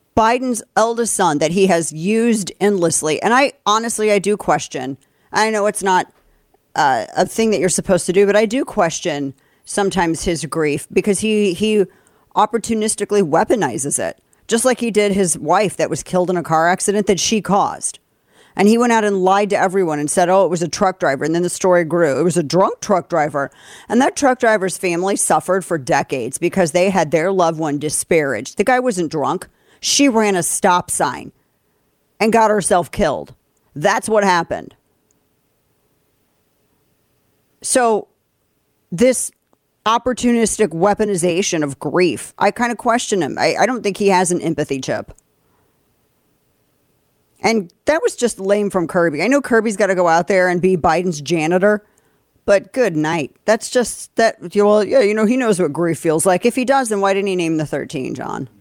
Biden's eldest son that he has used endlessly. And I do question. I know it's not a thing that you're supposed to do, but I do question sometimes his grief because he opportunistically weaponizes it, just like he did his wife that was killed in a car accident that she caused. And he went out and lied to everyone and said, oh, it was a truck driver. And then the story grew. It was a drunk truck driver. And that truck driver's family suffered for decades because they had their loved one disparaged. The guy wasn't drunk. She ran a stop sign and got herself killed. That's what happened. So this opportunistic weaponization of grief, I kind of question him. I don't think he has an empathy chip. And that was just lame from Kirby. I know Kirby's got to go out there and be Biden's janitor, but good night. That's just that. Well, yeah, you know, he knows what grief feels like. If he does, then why didn't he name the 13, John?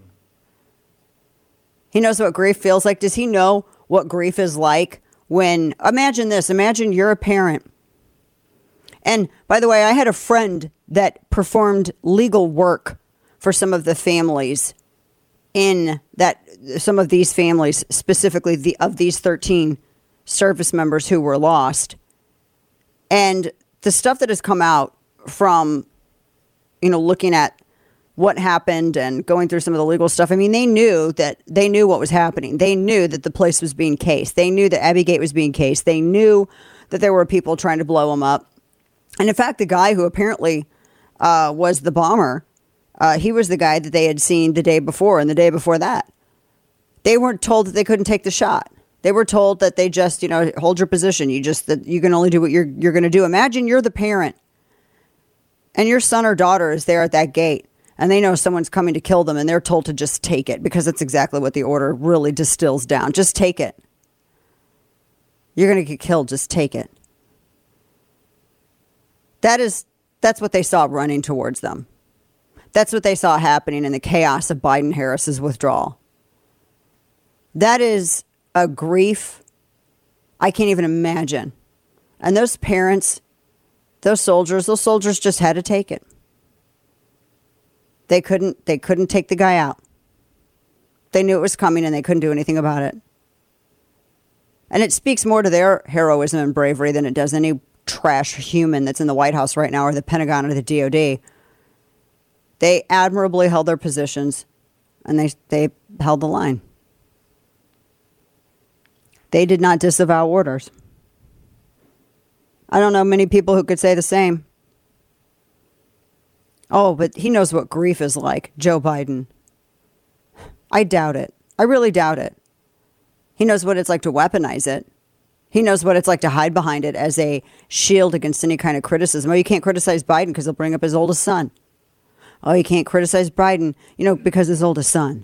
He knows what grief feels like. Does he know what grief is like when, imagine this, imagine you're a parent. And by the way, I had a friend that performed legal work for some of the families in that, some of these families, specifically of these 13 service members who were lost. And the stuff that has come out from, you know, looking at what happened and going through some of the legal stuff. I mean, they knew what was happening. They knew that the place was being cased. They knew that Abbey Gate was being cased. They knew that there were people trying to blow them up. And in fact, the guy who apparently was the bomber, he was the guy that they had seen the day before and the day before that. They weren't told that they couldn't take the shot. They were told that they just, you know, hold your position. That you can only do what you're going to do. Imagine you're the parent and your son or daughter is there at that gate and they know someone's coming to kill them and they're told to just take it because that's exactly what the order really distills down. Just take it. You're going to get killed. Just take it. That's what they saw running towards them. That's what they saw happening in the chaos of Biden-Harris's withdrawal. That is a grief I can't even imagine. And those parents, those soldiers just had to take it. They couldn't take the guy out. They knew it was coming and they couldn't do anything about it. And it speaks more to their heroism and bravery than it does any trash human that's in the White House right now or the Pentagon or the DOD. They admirably held their positions and they held the line. They did not disavow orders. I don't know many people who could say the same. Oh, but he knows what grief is like, Joe Biden. I doubt it. I really doubt it. He knows what it's like to weaponize it. He knows what it's like to hide behind it as a shield against any kind of criticism. Oh, you can't criticize Biden because he'll bring up his oldest son. Oh, you can't criticize Biden, because his oldest son.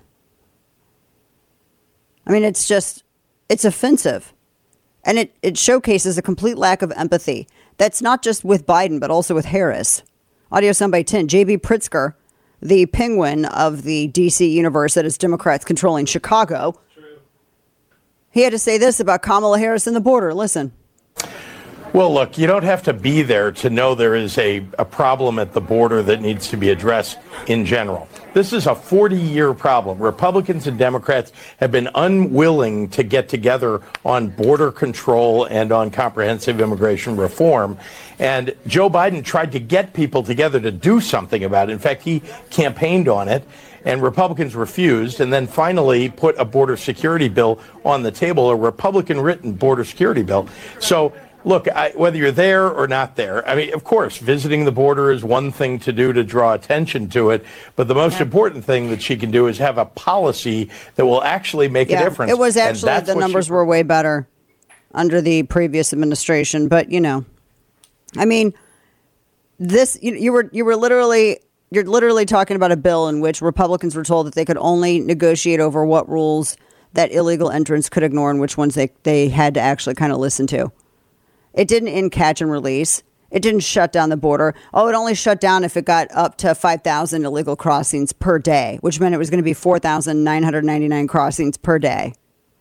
I mean, it's offensive. And it showcases a complete lack of empathy. That's not just with Biden, but also with Harris. Audio soundbite 10. J.B. Pritzker, the penguin of the D.C. universe that is Democrats controlling Chicago. True. He had to say this about Kamala Harris and the border. Listen. Well, look, you don't have to be there to know there is a problem at the border that needs to be addressed in general. This is a 40-year problem. Republicans and Democrats have been unwilling to get together on border control and on comprehensive immigration reform. And Joe Biden tried to get people together to do something about it. In fact, he campaigned on it, and Republicans refused, and then finally put a border security bill on the table, a Republican-written border security bill. So, look, whether you're there or not there, I mean, of course, visiting the border is one thing to do to draw attention to it. But the most important thing that she can do is have a policy that will actually make a difference. It was actually, the numbers were way better under the previous administration. But, I mean, this, you're literally talking about a bill in which Republicans were told that they could only negotiate over what rules that illegal entrants could ignore and which ones they had to actually kind of listen to. It didn't end catch and release. It didn't shut down the border. Oh, it only shut down if it got up to 5,000 illegal crossings per day, which meant it was going to be 4,999 crossings per day.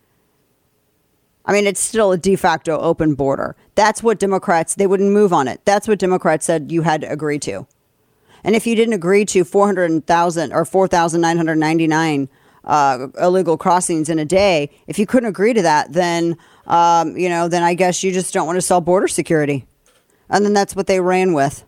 I mean, it's still a de facto open border. That's what Democrats, they wouldn't move on it. That's what Democrats said you had to agree to. And if you didn't agree to 400,000 or 4,999 illegal crossings in a day. If you couldn't agree to that, then then I guess you just don't want to sell border security. And then that's what they ran with.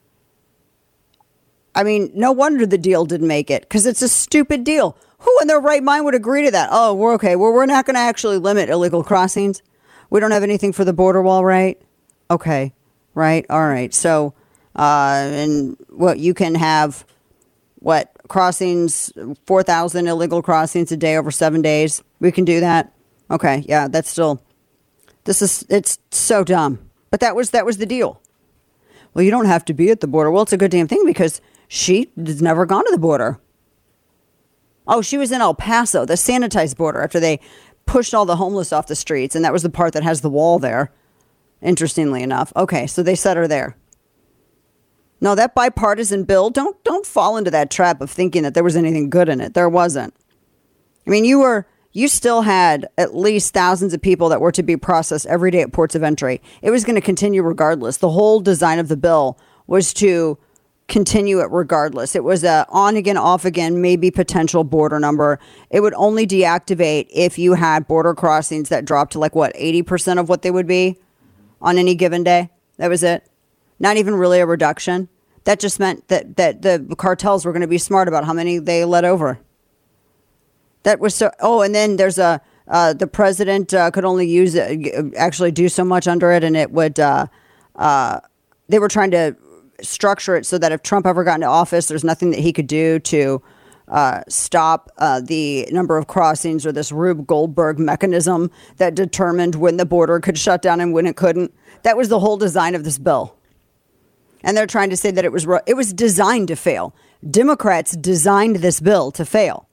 I mean, no wonder the deal didn't make it, because it's a stupid deal. Who in their right mind would agree to that? Oh, we're okay. Well, we're not going to actually limit illegal crossings. We don't have anything for the border wall, right? Okay, right, all right. So, and what you can have, crossings, 4,000 illegal crossings a day over 7 days. We can do that. Okay, yeah, that's still, it's so dumb. But that was the deal. Well, you don't have to be at the border. Well, it's a good damn thing, because she has never gone to the border. Oh, she was in El Paso, the sanitized border, after they pushed all the homeless off the streets. And that was the part that has the wall there, interestingly enough. Okay, so they set her there. No, that bipartisan bill, don't fall into that trap of thinking that there was anything good in it. There wasn't. I mean, you still had at least thousands of people that were to be processed every day at ports of entry. It was going to continue regardless. The whole design of the bill was to continue it regardless. It was a on again, off again, maybe potential border number. It would only deactivate if you had border crossings that dropped to 80% of what they would be on any given day. That was it. Not even really a reduction. That just meant that the cartels were going to be smart about how many they let over. That was so. Oh, and then there's the president could only actually do so much under it, and it would. They were trying to structure it so that if Trump ever got into office, there's nothing that he could do to stop the number of crossings, or this Rube Goldberg mechanism that determined when the border could shut down and when it couldn't. That was the whole design of this bill. And they're trying to say that it was designed to fail. Democrats designed this bill to fail,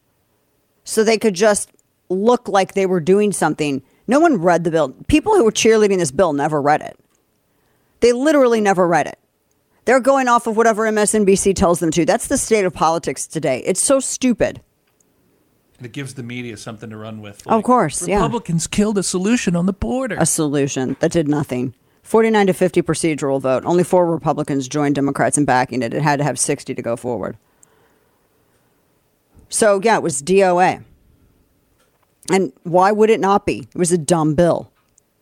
so they could just look like they were doing something. No one read the bill. People who were cheerleading this bill never read it. They literally never read it. They're going off of whatever MSNBC tells them to. That's the state of politics today. It's so stupid. And it gives the media something to run with. Of course, Republicans killed a solution on the border. A solution that did nothing. 49-50 procedural vote. Only 4 Republicans joined Democrats in backing it. It had to have 60 to go forward. So, yeah, it was DOA. And why would it not be? It was a dumb bill.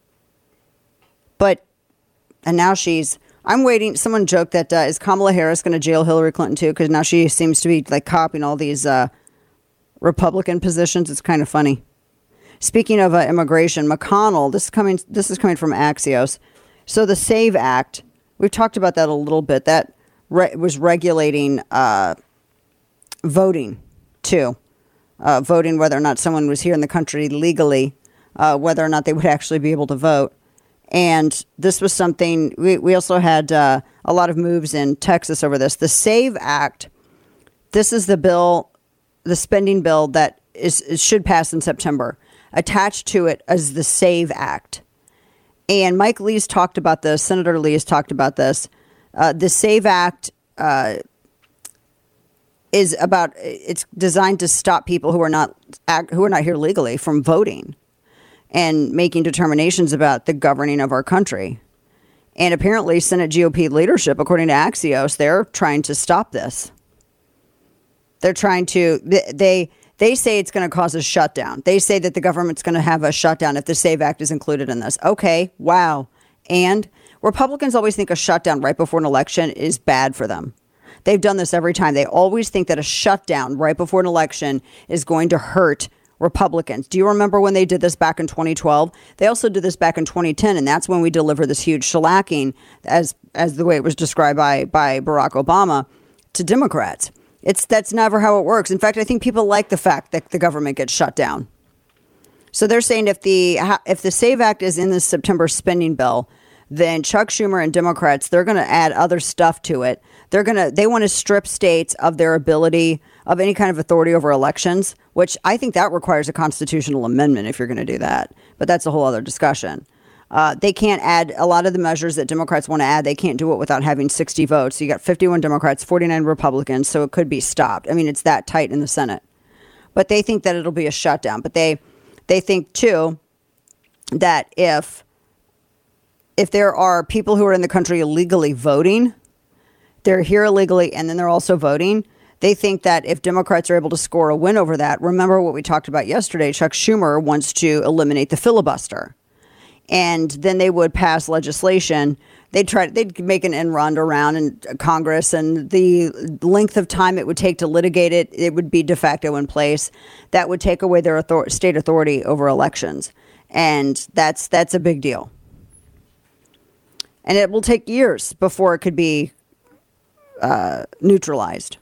And now I'm waiting. Someone joked that is Kamala Harris going to jail Hillary Clinton too? Because now she seems to be copying all these Republican positions. It's kind of funny. Speaking of immigration, McConnell, this is coming from Axios. So the SAVE Act, we've talked about that a little bit. That was regulating voting too. Voting whether or not someone was here in the country legally, whether or not they would actually be able to vote. And this was something, we also had a lot of moves in Texas over this. The SAVE Act, this is the bill, the spending bill that should pass in September. Attached to it is the SAVE Act. And Mike Lee's talked about this, Senator Lee has talked about this. The SAVE Act it's designed to stop people who are not here legally from voting and making determinations about the governing of our country. And apparently Senate GOP leadership, according to Axios, they're trying to stop this. They're trying to, they say it's going to cause a shutdown. They say that the government's going to have a shutdown if the SAVE Act is included in this. Okay, wow. And Republicans always think a shutdown right before an election is bad for them. They've done this every time. They always think that a shutdown right before an election is going to hurt Republicans. Do you remember when they did this back in 2012? They also did this back in 2010, and that's when we delivered this huge shellacking, as the way it was described by Barack Obama, to Democrats. That's never how it works. In fact, I think people like the fact that the government gets shut down. So they're saying if the SAVE Act is in the September spending bill, then Chuck Schumer and Democrats, they're going to add other stuff to it. They want to strip states of their ability of any kind of authority over elections, which I think that requires a constitutional amendment if you're going to do that. But that's a whole other discussion. They can't add a lot of the measures that Democrats want to add. They can't do it without having 60 votes. So you got 51 Democrats, 49 Republicans. So it could be stopped. I mean, it's that tight in the Senate. But they think that it'll be a shutdown. But they think, too, that if there are people who are in the country illegally voting, they're here illegally, and then they're also voting, They think that if Democrats are able to score a win over that, remember what we talked about yesterday, Chuck Schumer wants to eliminate the filibuster. And then they would pass legislation. They'd make an end run around in Congress, and the length of time it would take to litigate it would be de facto in place. That would take away their state authority over elections. And that's a big deal. And it will take years before it could be neutralized.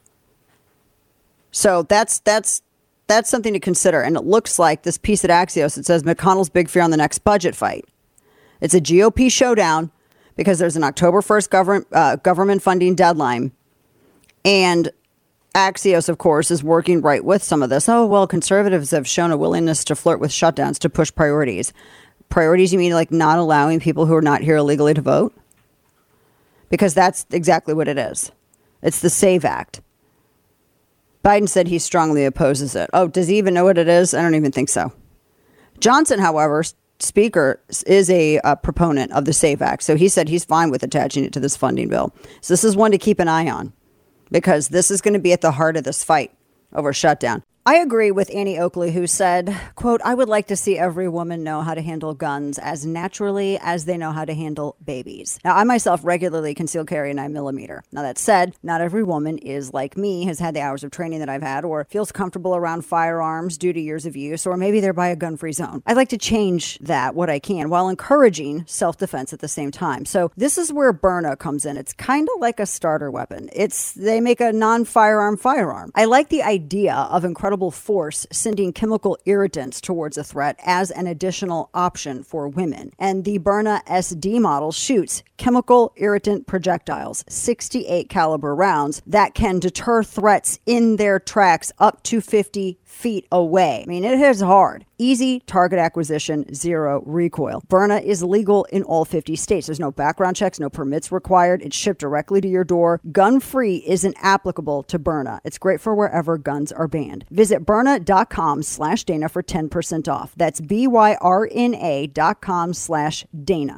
So that's something to consider. And it looks like this piece at Axios, it says McConnell's big fear on the next budget fight. It's a GOP showdown because there's an October 1st government funding deadline. And Axios, of course, is working right with some of this. Oh, well, conservatives have shown a willingness to flirt with shutdowns to push priorities. Priorities, you mean like not allowing people who are not here illegally to vote? Because that's exactly what it is. It's the SAVE Act. Biden said he strongly opposes it. Oh, does he even know what it is? I don't even think so. Johnson, however, Speaker, is a proponent of the SAVE Act. So he said he's fine with attaching it to this funding bill. So this is one to keep an eye on because this is going to be at the heart of this fight over shutdown. I agree with Annie Oakley, who said, quote, I would like to see every woman know how to handle guns as naturally as they know how to handle babies. Now, I myself regularly conceal carry a 9mm. Now, that said, not every woman is like me, has had the hours of training that I've had, or feels comfortable around firearms due to years of use, or maybe they're by a gun-free zone. I'd like to change that, what I can, while encouraging self-defense at the same time. So this is where Byrna comes in. It's kind of like a starter weapon. They make a non-firearm firearm. I like the idea of incredible force sending chemical irritants towards a threat as an additional option for women. And the Byrna SD model shoots chemical irritant projectiles, 68 caliber rounds that can deter threats in their tracks up to 50 feet away. I mean, it hits hard. Easy target acquisition, zero recoil. Byrna is legal in all 50 states. There's no background checks, no permits required. It's shipped directly to your door. Gun-free isn't applicable to Byrna. It's great for wherever guns are banned. Visit Byrna.com/Dana for 10% off. That's BYRNA.com/Dana.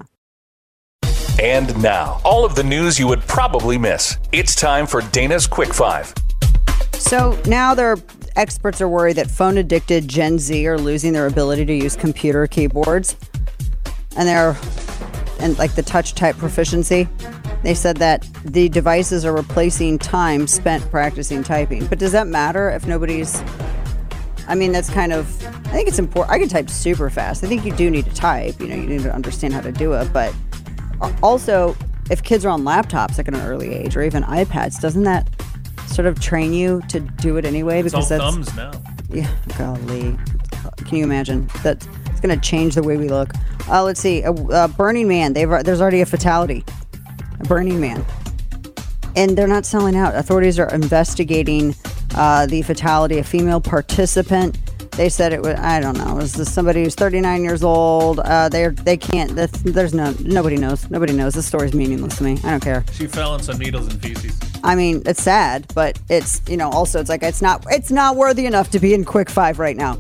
And now, all of the news you would probably miss. It's time for Dana's Quick Five. So now experts are worried that phone-addicted Gen Z are losing their ability to use computer keyboards. And like the touch type proficiency. They said that the devices are replacing time spent practicing typing. But does that matter if nobody's... I mean, that's kind of... I think it's important. I can type super fast. I think you do need to type. You need to understand how to do it. But also, if kids are on laptops like at an early age or even iPads, doesn't that sort of train you to do it anyway? Because it's all thumbs now. Yeah, golly. Can you imagine? It's going to change the way we look. Let's see. Burning Man. There's already a fatality. A Burning Man. And they're not selling out. Authorities are investigating the fatality. A female participant. They said it was, I don't know, it was somebody who's 39 years old. They can't, nobody knows. Nobody knows. This story's meaningless to me. I don't care. She fell on some needles and feces. I mean, it's sad, but it's, also it's like, it's not worthy enough to be in Quick Five right now.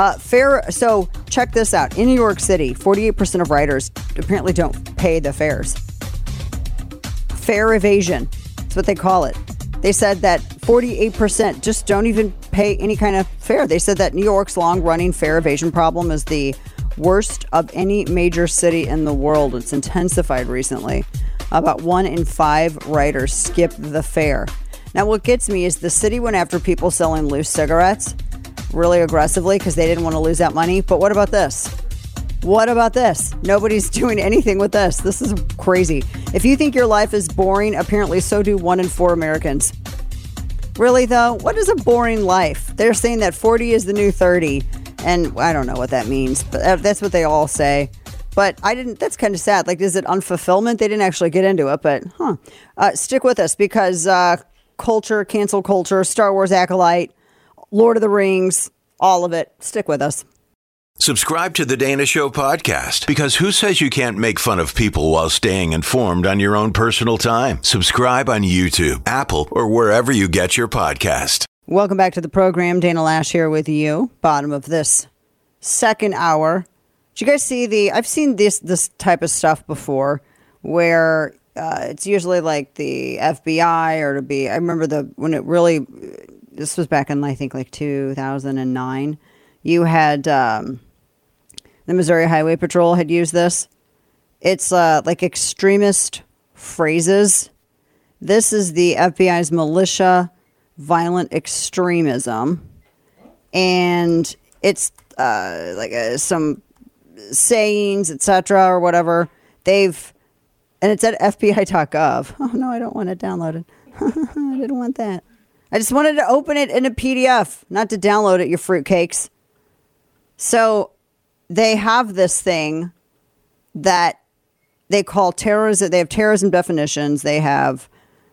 So check this out. In New York City, 48% of riders apparently don't pay the fares. Fare evasion. That's what they call it. They said that 48% just don't even pay any kind of fare. They said that New York's long-running fare evasion problem is the worst of any major city in the world. It's intensified recently. About 1 in 5 riders skip the fare. Now, what gets me is the city went after people selling loose cigarettes really aggressively because they didn't want to lose that money. But what about this? What about this? Nobody's doing anything with this. This is crazy. If you think your life is boring, apparently so do 1 in 4 Americans. Really, though? What is a boring life? They're saying that 40 is the new 30, and I don't know what that means, but that's what they all say. But that's kind of sad. Like, is it unfulfillment? They didn't actually get into it, but stick with us because cancel culture, Star Wars Acolyte, Lord of the Rings, all of it. Stick with us. Subscribe to the Dana Show podcast because who says you can't make fun of people while staying informed on your own personal time? Subscribe on YouTube, Apple, or wherever you get your podcast. Welcome back to the program. Dana Lash here with you. Bottom of this second hour. Did you guys see I've seen this type of stuff before where it's usually like the FBI or to be. I remember this was back in I think like 2009. You had the Missouri Highway Patrol had used this. It's like extremist phrases. This is the FBI's militia violent extremism, and it's some sayings, etc., or whatever. And it's at FBI.gov. Oh no, I don't want it downloaded. I didn't want that. I just wanted to open it in a PDF, not to download it, you fruitcakes. So they have this thing that they call terrorism. They have terrorism definitions. They have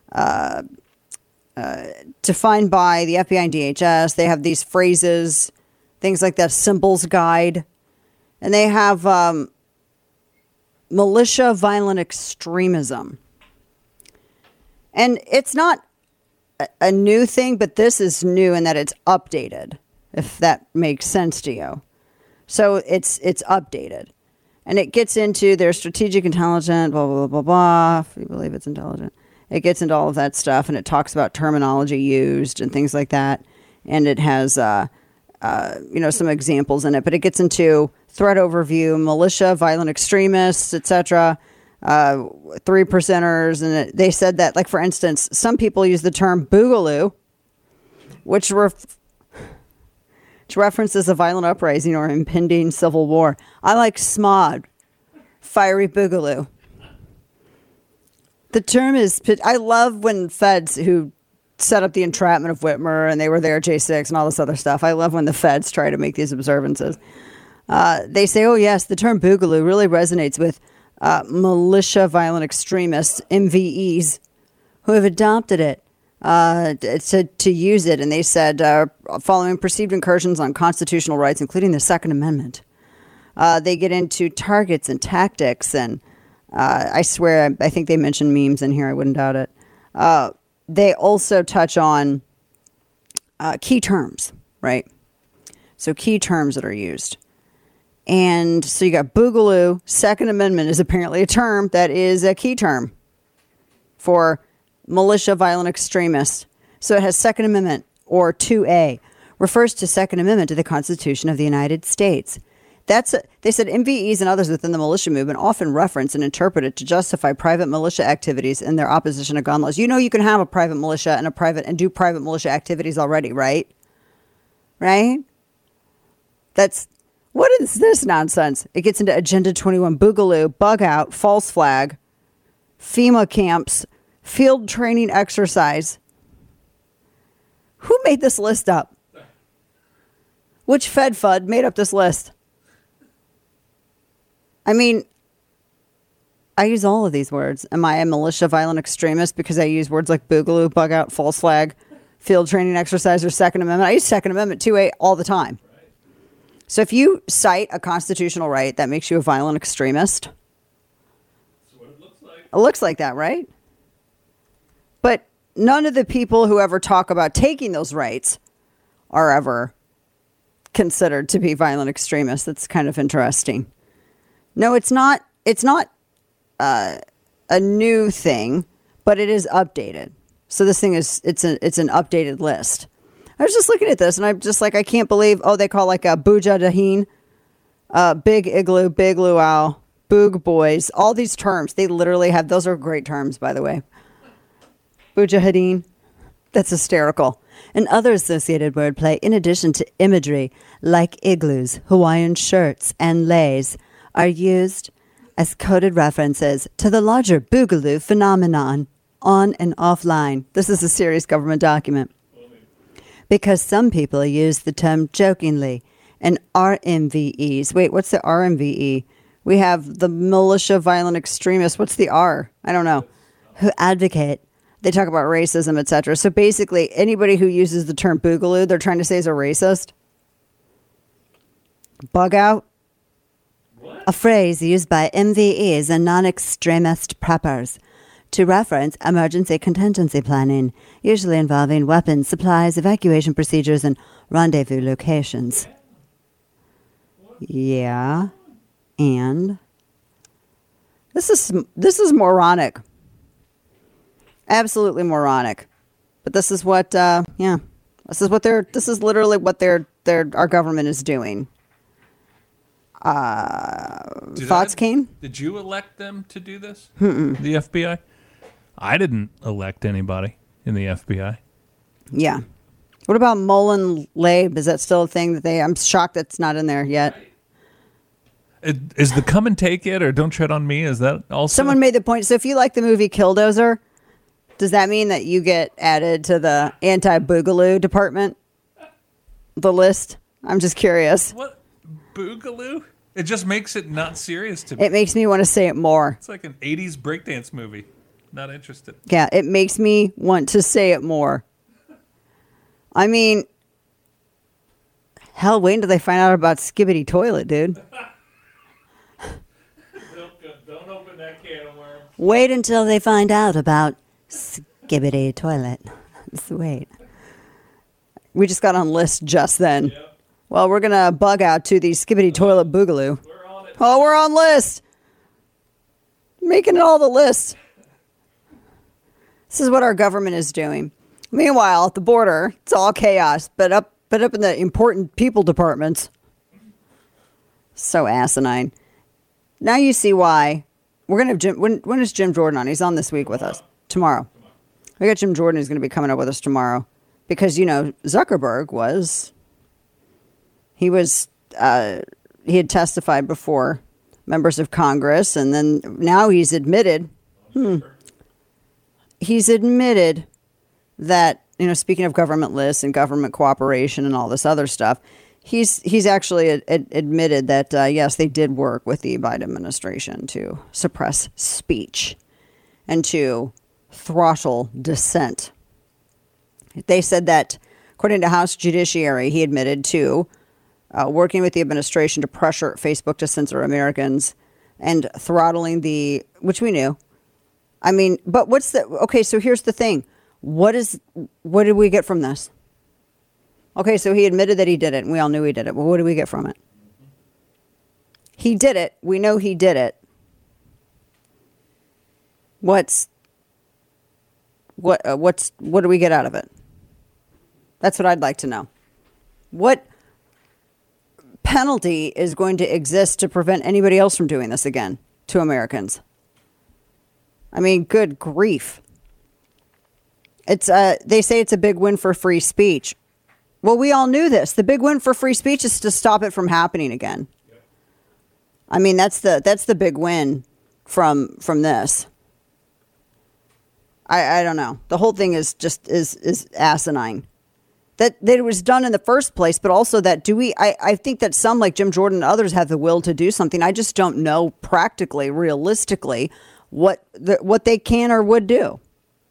defined by the FBI and DHS. They have these phrases, things like that, symbols guide. And they have militia violent extremism. And it's not a new thing, but this is new in that it's updated, if that makes sense to you. So it's updated. And it gets into their strategic intelligence, blah, blah, blah, blah, if you believe it's intelligent. It gets into all of that stuff, and it talks about terminology used and things like that. And it has, some examples in it. But it gets into threat overview, militia, violent extremists, etc., 3%ers. And they said that, like, for instance, some people use the term boogaloo, which references a violent uprising or impending civil war. I like SMOD, fiery boogaloo. The term is, I love when feds who set up the entrapment of Whitmer and they were there at J6 and all this other stuff. I love when the feds try to make these observances. They say, oh yes, the term boogaloo really resonates with militia violent extremists, MVEs, who have adopted it. To use it, and they said following perceived incursions on constitutional rights, including the Second Amendment, they get into targets and tactics, and I swear, I think they mentioned memes in here. I wouldn't doubt it. They also touch on key terms, right? So key terms that are used, and so you got boogaloo. Second Amendment is apparently a term that is a key term for militia violent extremists. So it has Second Amendment, or 2A, refers to Second Amendment to the Constitution of the United States. They said MVEs and others within the militia movement often reference and interpret it to justify private militia activities in their opposition to gun laws. You know, you can have a private militia and do private militia activities already, right? Right? What is this nonsense? It gets into Agenda 21, boogaloo, bug out, false flag, FEMA camps, field training exercise. Who made this list up? Which FedFud made up this list? I mean, I use all of these words. Am I a militia violent extremist because I use words like boogaloo, bug out, false flag, field training exercise, or Second Amendment? I use Second Amendment 2A all the time. So if you cite a constitutional right, that makes you a violent extremist. That's what it looks like. It looks like that, right? But none of the people who ever talk about taking those rights are ever considered to be violent extremists. That's kind of interesting. No, it's not. It's not a new thing, but it is updated. So this thing is it's an updated list. I was just looking at this and I'm just like, I can't believe. Oh, they call like a Mujahideen, Big Igloo, Big Luau, Boog Boys. All these terms they literally have. Those are great terms, by the way. Mujahideen. That's hysterical. And other associated wordplay, in addition to imagery like igloos, Hawaiian shirts, and leis, are used as coded references to the larger boogaloo phenomenon on and offline. This is a serious government document. Because some people use the term jokingly, and RMVEs. Wait, what's the RMVE? We have the militia violent extremists. What's the R? I don't know. Who advocate. They talk about racism, etc. So basically, anybody who uses the term boogaloo, they're trying to say is a racist. Bug out. What? A phrase used by MVEs and non-extremist preppers to reference emergency contingency planning, usually involving weapons, supplies, evacuation procedures, and rendezvous locations. Yeah. And this is moronic. Absolutely moronic. But this is what, this is literally what our government is doing. Thoughts, Kane? Did you elect them to do this? The FBI? I didn't elect anybody in the FBI. Yeah. What about Mullen Labe? Is that still a thing that I'm shocked that's not in there yet. Is the come and take it or don't tread on me? Is that also? Someone made the point. So if you like the movie Killdozer, does that mean that you get added to the anti-boogaloo department? The list? I'm just curious. What? Boogaloo? It just makes it not serious to me. It makes me want to say it more. It's like an 80s breakdance movie. Not interested. Yeah, it makes me want to say it more. I mean, hell, wait until they find out about Skibbity Toilet, dude. Don't open that can of worms. Wait until they find out about Skibbity Toilet. Just wait. We just got on list just then. Yep. Well, we're going to bug out to the Skibbity Toilet Boogaloo. We're on it. Oh, we're on list. Making it all the list. This is what our government is doing. Meanwhile, at the border, it's all chaos, but up in the important people departments. So asinine. Now you see why. We're going to have Jim. When is Jim Jordan on? He's on this week with us. Tomorrow. We got Jim Jordan who's going to be coming up with us tomorrow. Because, Zuckerberg he had testified before members of Congress, and then now he's admitted, that, speaking of government lists and government cooperation and all this other stuff, he's actually admitted that, yes, they did work with the Biden administration to suppress speech and to throttle dissent. They said that, according to House Judiciary, he admitted to working with the administration to pressure Facebook to censor Americans and throttling which we knew. I mean, but okay, so here's the thing. What did we get from this? Okay, so he admitted that he did it, and we all knew he did it. Well, what did we get from it? He did it. We know he did it. What do we get out of it? That's what I'd like to know. What penalty is going to exist to prevent anybody else from doing this again to Americans? I mean, good grief. It's they say it's a big win for free speech. Well, we all knew this. The big win for free speech is to stop it from happening again. Yep. I mean, that's the big win from this. I don't know. The whole thing is just is asinine. That it was done in the first place, but also that I think that some, like Jim Jordan and others, have the will to do something. I just don't know practically, realistically, what they can or would do.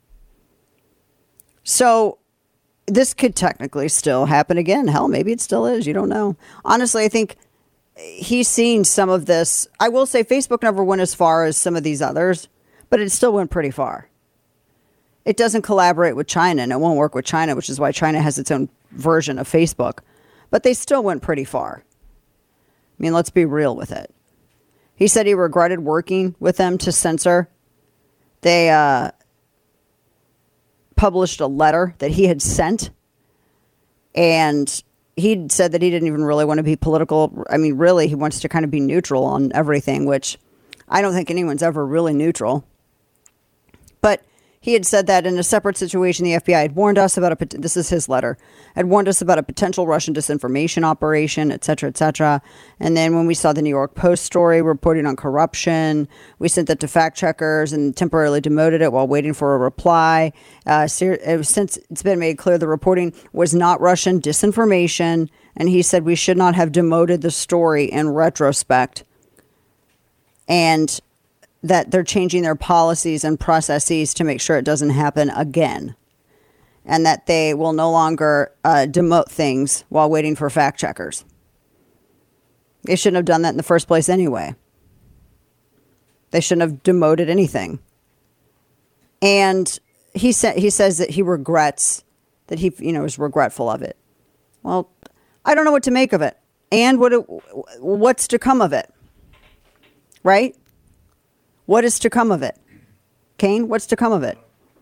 So this could technically still happen again. Hell, maybe it still is. You don't know. Honestly, I think he's seen some of this. I will say Facebook never went as far as some of these others, but it still went pretty far. It doesn't collaborate with China, and it won't work with China, which is why China has its own version of Facebook. But they still went pretty far. I mean, let's be real with it. He said he regretted working with them to censor. They published a letter that he had sent, and he said that he didn't even really want to be political. I mean, really, he wants to kind of be neutral on everything, which I don't think anyone's ever really neutral. But he had said that in a separate situation, the FBI had warned us about this is his letter, had warned us about a potential Russian disinformation operation, et cetera, et cetera. And then when we saw the New York Post story reporting on corruption, we sent that to fact checkers and temporarily demoted it while waiting for a reply. Since it's been made clear the reporting was not Russian disinformation, and he said we should not have demoted the story in retrospect. And that they're changing their policies and processes to make sure it doesn't happen again. And that they will no longer demote things while waiting for fact checkers. They shouldn't have done that in the first place anyway. They shouldn't have demoted anything. And he says that he regrets that he is regretful of it. Well, I don't know what to make of it. And what's to come of it? Right? What is to come of it? Kane, what's to come of it?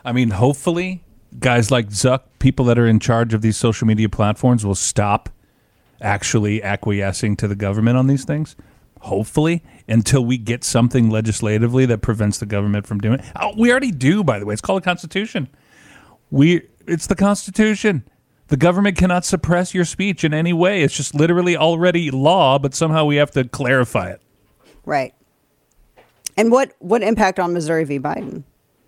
I mean, hopefully, guys like Zuck, people that are in charge of these social media platforms, will stop actually acquiescing to the government on these things. Hopefully, until we get something legislatively that prevents the government from doing it. Oh, we already do, by the way. It's called the Constitution. It's the Constitution. The government cannot suppress your speech in any way. It's just literally already law, but somehow we have to clarify it. Right. And what impact on Missouri v. Biden?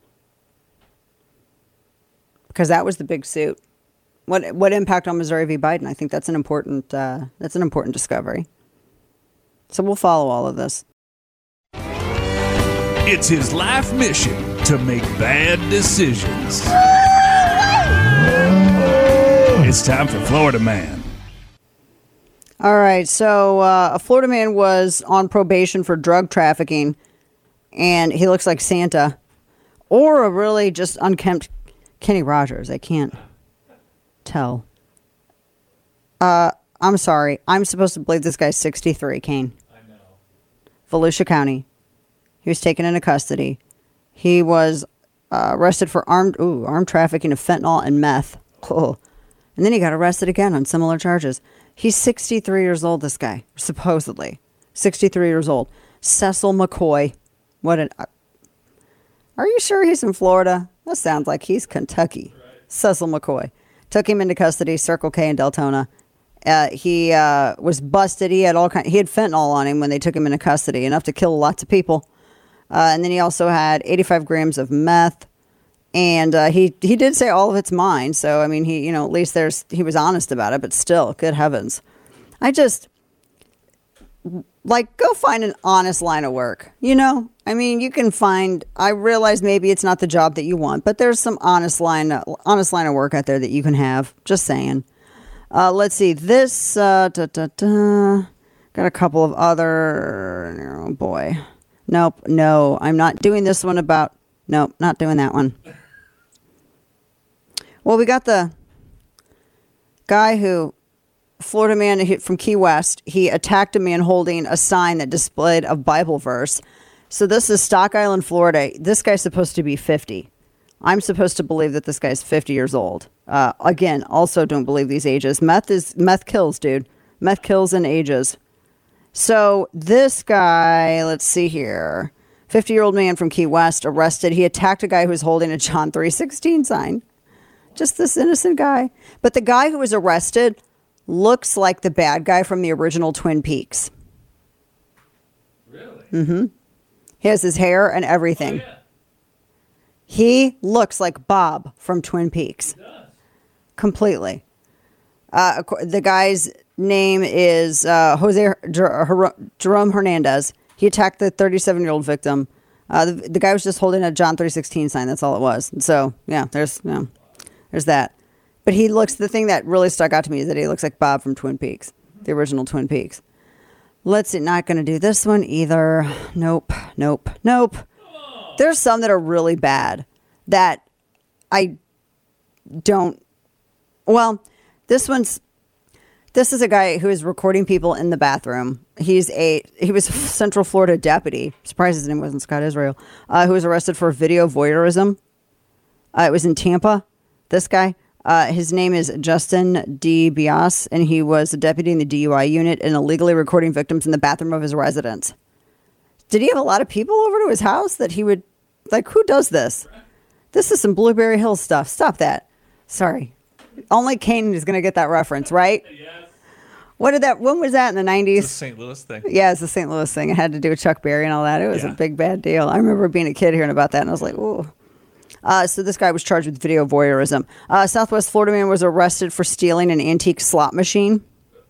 Because that was the big suit. What impact on Missouri v. Biden? I think that's an important discovery. So we'll follow all of this. It's his life mission to make bad decisions. It's time for Florida Man. All right, so a Florida man was on probation for drug trafficking, and he looks like Santa, or a really just unkempt Kenny Rogers. I can't tell. I'm sorry. I'm supposed to believe this guy's 63, Kane. I know. Volusia County. He was taken into custody. He was arrested for armed trafficking of fentanyl and meth. Oh. And then he got arrested again on similar charges. He's 63 years old, this guy, supposedly. 63 years old. Cecil McCoy. Are you sure he's in Florida? That sounds like he's Kentucky. Right. Cecil McCoy. Took him into custody, Circle K in Deltona. He was busted. He had fentanyl on him when they took him into custody, enough to kill lots of people. And then he also had 85 grams of meth. And he did say all of it's mine. So, I mean, at least he was honest about it, but still, good heavens. I just, go find an honest line of work, I mean, you can find, I realize maybe it's not the job that you want, but there's some honest line of work out there that you can have. Just saying. Let's see, this, got a couple of other, oh boy. Nope, no, I'm not doing this one nope, not doing that one. Well, we got the guy Florida man from Key West, he attacked a man holding a sign that displayed a Bible verse. So this is Stock Island, Florida. This guy's supposed to be 50. I'm supposed to believe that this guy's 50 years old. Again, also don't believe these ages. Meth kills, dude. Meth kills and ages. So this guy, let's see here. 50-year-old man from Key West arrested. He attacked a guy who was holding a John 3:16 sign. Just this innocent guy. But the guy who was arrested looks like the bad guy from the original Twin Peaks. Really? Mm-hmm. He has his hair and everything. Oh, yeah. He looks like Bob from Twin Peaks. He does. Completely. The guy's name is Jose Jerome Hernandez. He attacked the 37-year-old victim. The guy was just holding a John 3:16 sign. That's all it was. And so, yeah, there's that. But the thing that really stuck out to me is that he looks like Bob from Twin Peaks, the original Twin Peaks. Let's see, not going to do this one either. Nope. There's some that are really bad that I don't. Well, this is a guy who is recording people in the bathroom. He was a Central Florida deputy. Surprised his name wasn't Scott Israel. Who was arrested for video voyeurism. It was in Tampa. This guy. His name is Justin D. Bias, and he was a deputy in the DUI unit and illegally recording victims in the bathroom of his residence. Did he have a lot of people over to his house that he would, who does this? This is some Blueberry Hill stuff. Stop that. Sorry. Only Kane is going to get that reference, right? Yes. When was that in the 90s? It's the St. Louis thing. Yeah, it's the St. Louis thing. It had to do with Chuck Berry and all that. It was a big, bad deal. I remember being a kid hearing about that, and I was like, ooh. So this guy was charged with video voyeurism. Southwest Florida man was arrested for stealing an antique slot machine.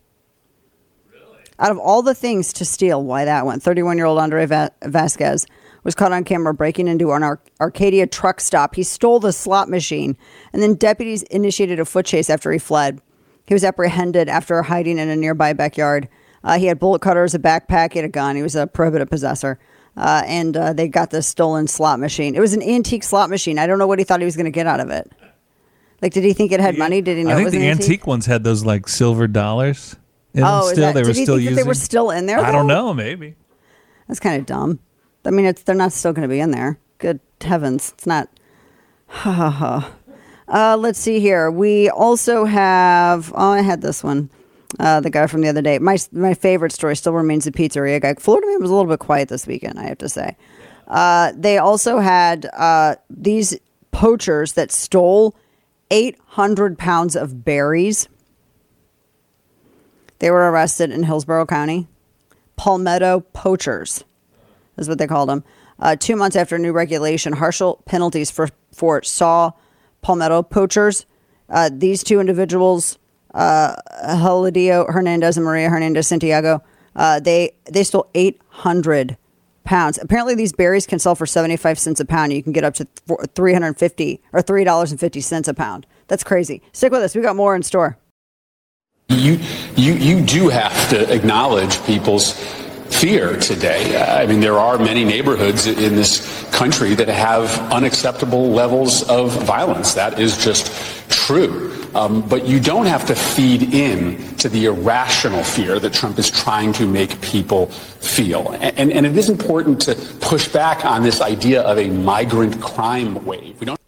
Really? Out of all the things to steal, why that one? 31-year-old Andre Vasquez was caught on camera breaking into an Arcadia truck stop. He stole the slot machine, and then deputies initiated a foot chase after he fled. He was apprehended after hiding in a nearby backyard. He had bullet cutters, a backpack, he had a gun. He was a prohibitive possessor. And they got this stolen slot machine. It was an antique slot machine. I don't know what he thought he was going to get out of it. Did he think it had money? Did he know it was an antique? I think the antique ones had those silver dollars in them still. They were still using. They were still in there? I don't know. Maybe. That's kind of dumb. I mean, they're not still going to be in there. Good heavens. It's not Let's see here. We also have, I had this one. The guy from the other day. My favorite story still remains the pizzeria guy. Florida man was a little bit quiet this weekend, I have to say. They also had these poachers that stole 800 pounds of berries. They were arrested in Hillsborough County. Palmetto poachers is what they called them. 2 months after new regulation, harsher penalties for saw palmetto poachers. These two individuals, Helidio Hernandez and Maria Hernandez Santiago, they stole 800 pounds. Apparently, these berries can sell for 75 cents a pound. You can get up to $350 or $3.50 a pound. That's crazy. Stick with us. We got more in store. You do have to acknowledge people's fear today. I mean, there are many neighborhoods in this country that have unacceptable levels of violence. That is just true. But you don't have to feed in to the irrational fear that Trump is trying to make people feel. And it is important to push back on this idea of a migrant crime wave. We don't.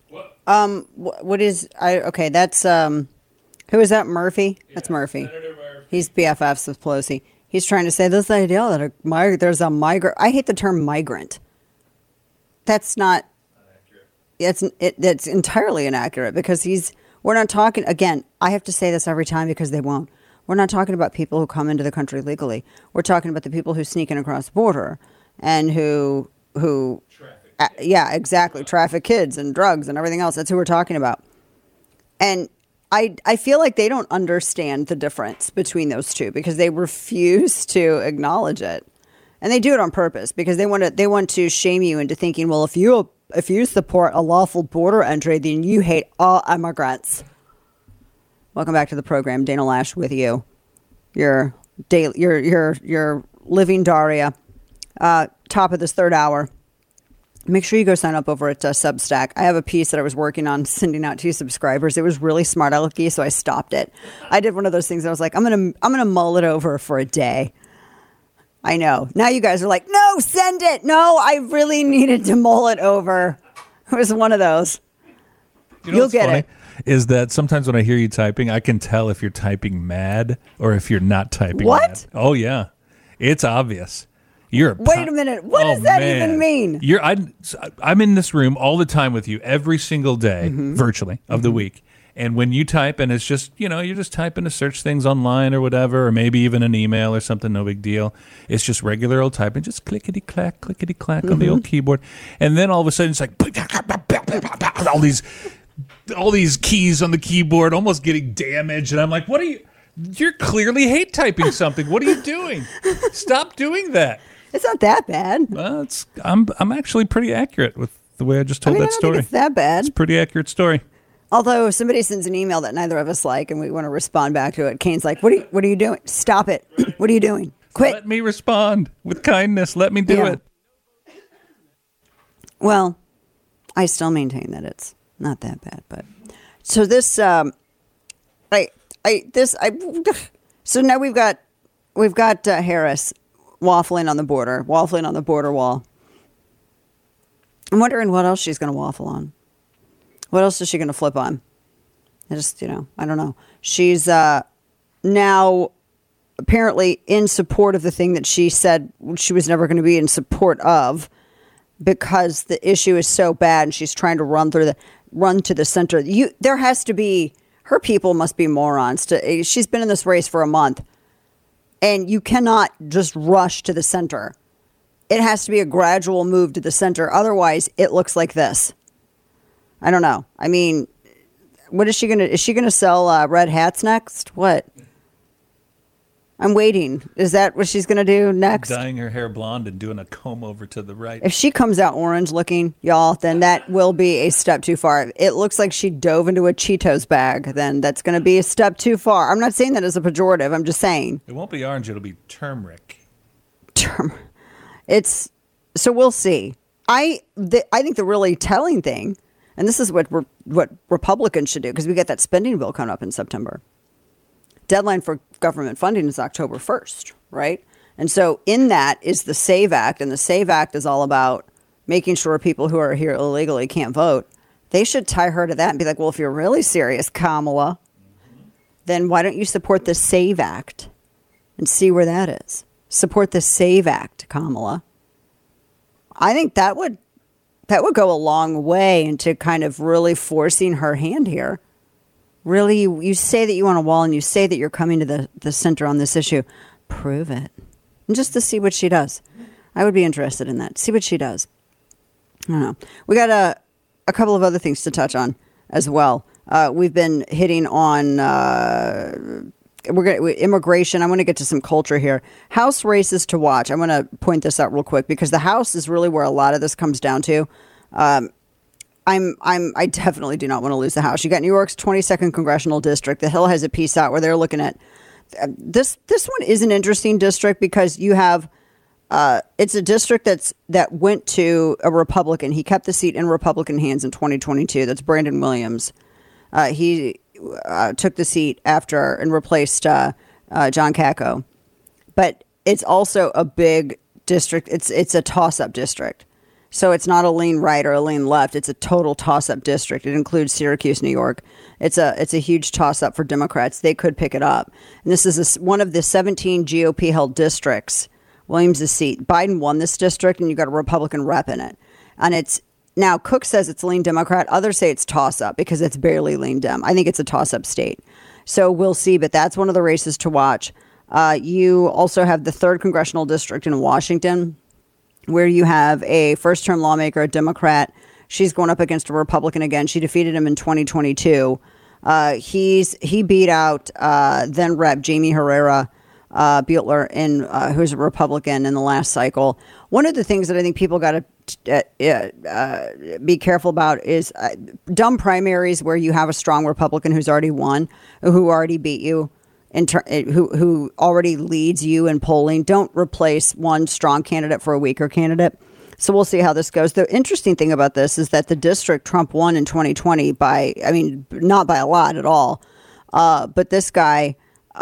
Okay, that's who is that? Murphy? That's Murphy. He's BFFs with Pelosi. He's trying to say this idea that there's a migrant. I hate the term migrant. That's not. That's entirely inaccurate because we're not talking, again, I have to say this every time because they won't. We're not talking about people who come into the country legally. We're talking about the people who sneak in across the border and who traffic kids and drugs and everything else. That's who we're talking about. And I feel like they don't understand the difference between those two because they refuse to acknowledge it. And they do it on purpose because they want to shame you into thinking, well, if you support a lawful border entry, then you hate all immigrants. Welcome back to the program. Dana Loesch with you. Your living Daria. Top of this third hour. Make sure you go sign up over at Substack. I have a piece that I was working on sending out to subscribers. It was really smart alecky, so I stopped it. I did one of those things. I was like, I'm gonna mull it over for a day. I know. Now you guys are like, no, send it. No, I really needed to mull it over. It was one of those. You'll get it. Is that sometimes when I hear you typing, I can tell if you're typing mad or if you're not typing what? Mad. Oh, yeah. It's obvious. Wait a minute. What does that even mean? I'm in this room all the time with you every single day, virtually, of the week. And when you type, and it's just, you're just typing to search things online or whatever, or maybe even an email or something, no big deal. It's just regular old typing, just clickety-clack on the old keyboard. And then all of a sudden it's like all these keys on the keyboard almost getting damaged. And I'm like, you're clearly hate typing something. What are you doing? Stop doing that. It's not that bad. Well, I'm actually pretty accurate with the way I just told that story. I don't think it's that bad. It's a pretty accurate story. Although if somebody sends an email that neither of us like and we want to respond back to it, Kane's like, what are you doing? Stop it. What are you doing? Quit. Let me respond with kindness. Let me do it. Well, I still maintain that it's not that bad, but so this so now we've got Harris waffling on the border wall. I'm wondering what else she's going to waffle on. What else is she going to flip on? I don't know. She's now apparently in support of the thing that she said she was never going to be in support of because the issue is so bad and she's trying to run to the center. There has to be, her people must be morons. She's been in this race for a month and you cannot just rush to the center. It has to be a gradual move to the center. Otherwise, it looks like this. I don't know. I mean, what is she going to... Is she going to sell red hats next? What? I'm waiting. Is that what she's going to do next? Dyeing her hair blonde and doing a comb over to the right. If she comes out orange looking, y'all, then that will be a step too far. It looks like she dove into a Cheetos bag. Then that's going to be a step too far. I'm not saying that as a pejorative. I'm just saying. It won't be orange. It'll be turmeric. So we'll see. I think the really telling thing... And this is what Republicans should do because we get that spending bill coming up in September. Deadline for government funding is October 1st, right? And so in that is the SAVE Act. And the SAVE Act is all about making sure people who are here illegally can't vote. They should tie her to that and be like, well, if you're really serious, Kamala, then why don't you support the SAVE Act and see where that is? Support the SAVE Act, Kamala. I think that would go a long way into kind of really forcing her hand here. Really, you say that you want a wall and you say that you're coming to the center on this issue. Prove it. And just to see what she does. I would be interested in that. See what she does. I don't know. We got a couple of other things to touch on as well. We've been hitting on immigration. I want to get to some culture here. House races to watch. I want to point this out real quick because the House is really where a lot of this comes down to. I definitely do not want to lose the House. You got New York's 22nd congressional district. The Hill has a piece out where they're looking at this. This one is an interesting district because you have. It's a district that went to a Republican. He kept the seat in Republican hands in 2022. That's Brandon Williams. He took the seat after and replaced John Kakko. But it's also a big district. It's a toss-up district. So it's not a lean right or a lean left. It's a total toss-up district. It includes Syracuse, New York. It's a huge toss-up for Democrats. They could pick it up. And this is one of the 17 GOP-held districts. Williams' seat. Biden won this district, and you got a Republican rep in it. And it's now Cook says it's lean Democrat. Others say it's toss-up because it's barely lean Dem. I think it's a toss-up state. So we'll see, but that's one of the races to watch. You also have the 3rd congressional district in Washington, where you have a first-term lawmaker, a Democrat. She's going up against a Republican again. She defeated him in 2022. He beat out then Rep. Jamie Herrera Beutler, who's a Republican in the last cycle. One of the things that I think people got to be careful about is dumb primaries where you have a strong Republican who's already won, who already beat you, who already leads you in polling. Don't replace one strong candidate for a weaker candidate. So we'll see how this goes. The interesting thing about this is that the district Trump won in 2020 not by a lot at all, but this guy.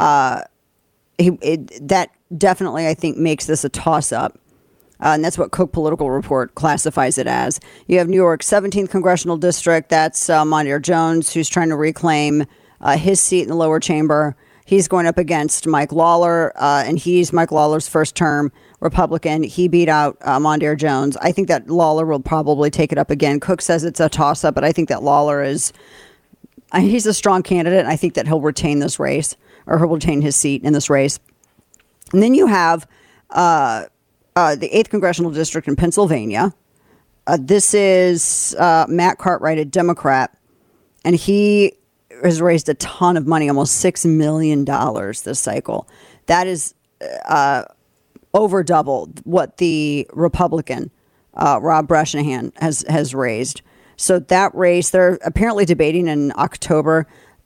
That definitely, I think, makes this a toss-up. And that's what Cook Political Report classifies it as. You have New York's 17th congressional district. That's Mondaire Jones, who's trying to reclaim his seat in the lower chamber. He's going up against Mike Lawler, and he's Mike Lawler's first-term Republican. He beat out Mondaire Jones. I think that Lawler will probably take it up again. Cook says it's a toss-up, but I think that Lawler he's a strong candidate, and I think that he'll retain this race. Or he'll retain his seat in this race. And then you have the 8th Congressional District in Pennsylvania. This is Matt Cartwright, a Democrat, and he has raised a ton of money, almost $6 million this cycle. That is over double what the Republican, Rob Bresnahan, has raised. So that race, they're apparently debating in October.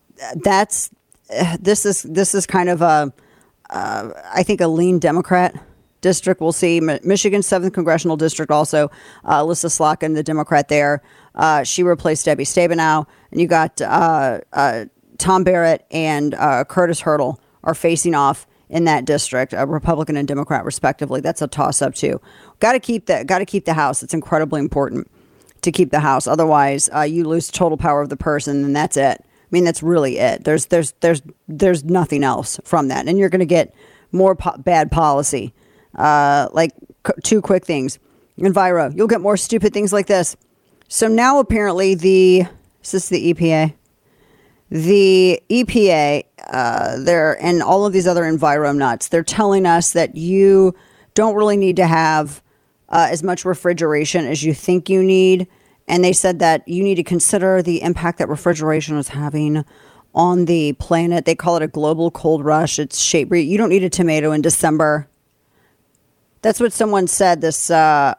This is kind of I think a lean Democrat district. We'll see. Michigan's 7th Congressional District also. Alyssa Slotkin, the Democrat there. She replaced Debbie Stabenow. And you got Tom Barrett and Curtis Hurdle are facing off in that district, a Republican and Democrat respectively. That's a toss-up too. Got to keep the House. It's incredibly important to keep the House. Otherwise, you lose total power of the person, and that's it. I mean, that's really it. There's nothing else from that. And you're going to get more bad policy. Two quick things. Enviro, you'll get more stupid things like this. So now apparently is this the EPA? The EPA, and all of these other Enviro nuts, they're telling us that you don't really need to have as much refrigeration as you think you need. And they said that you need to consider the impact that refrigeration is having on the planet. They call it a global cold rush. It's shape. You don't need a tomato in December. That's what someone said. This is per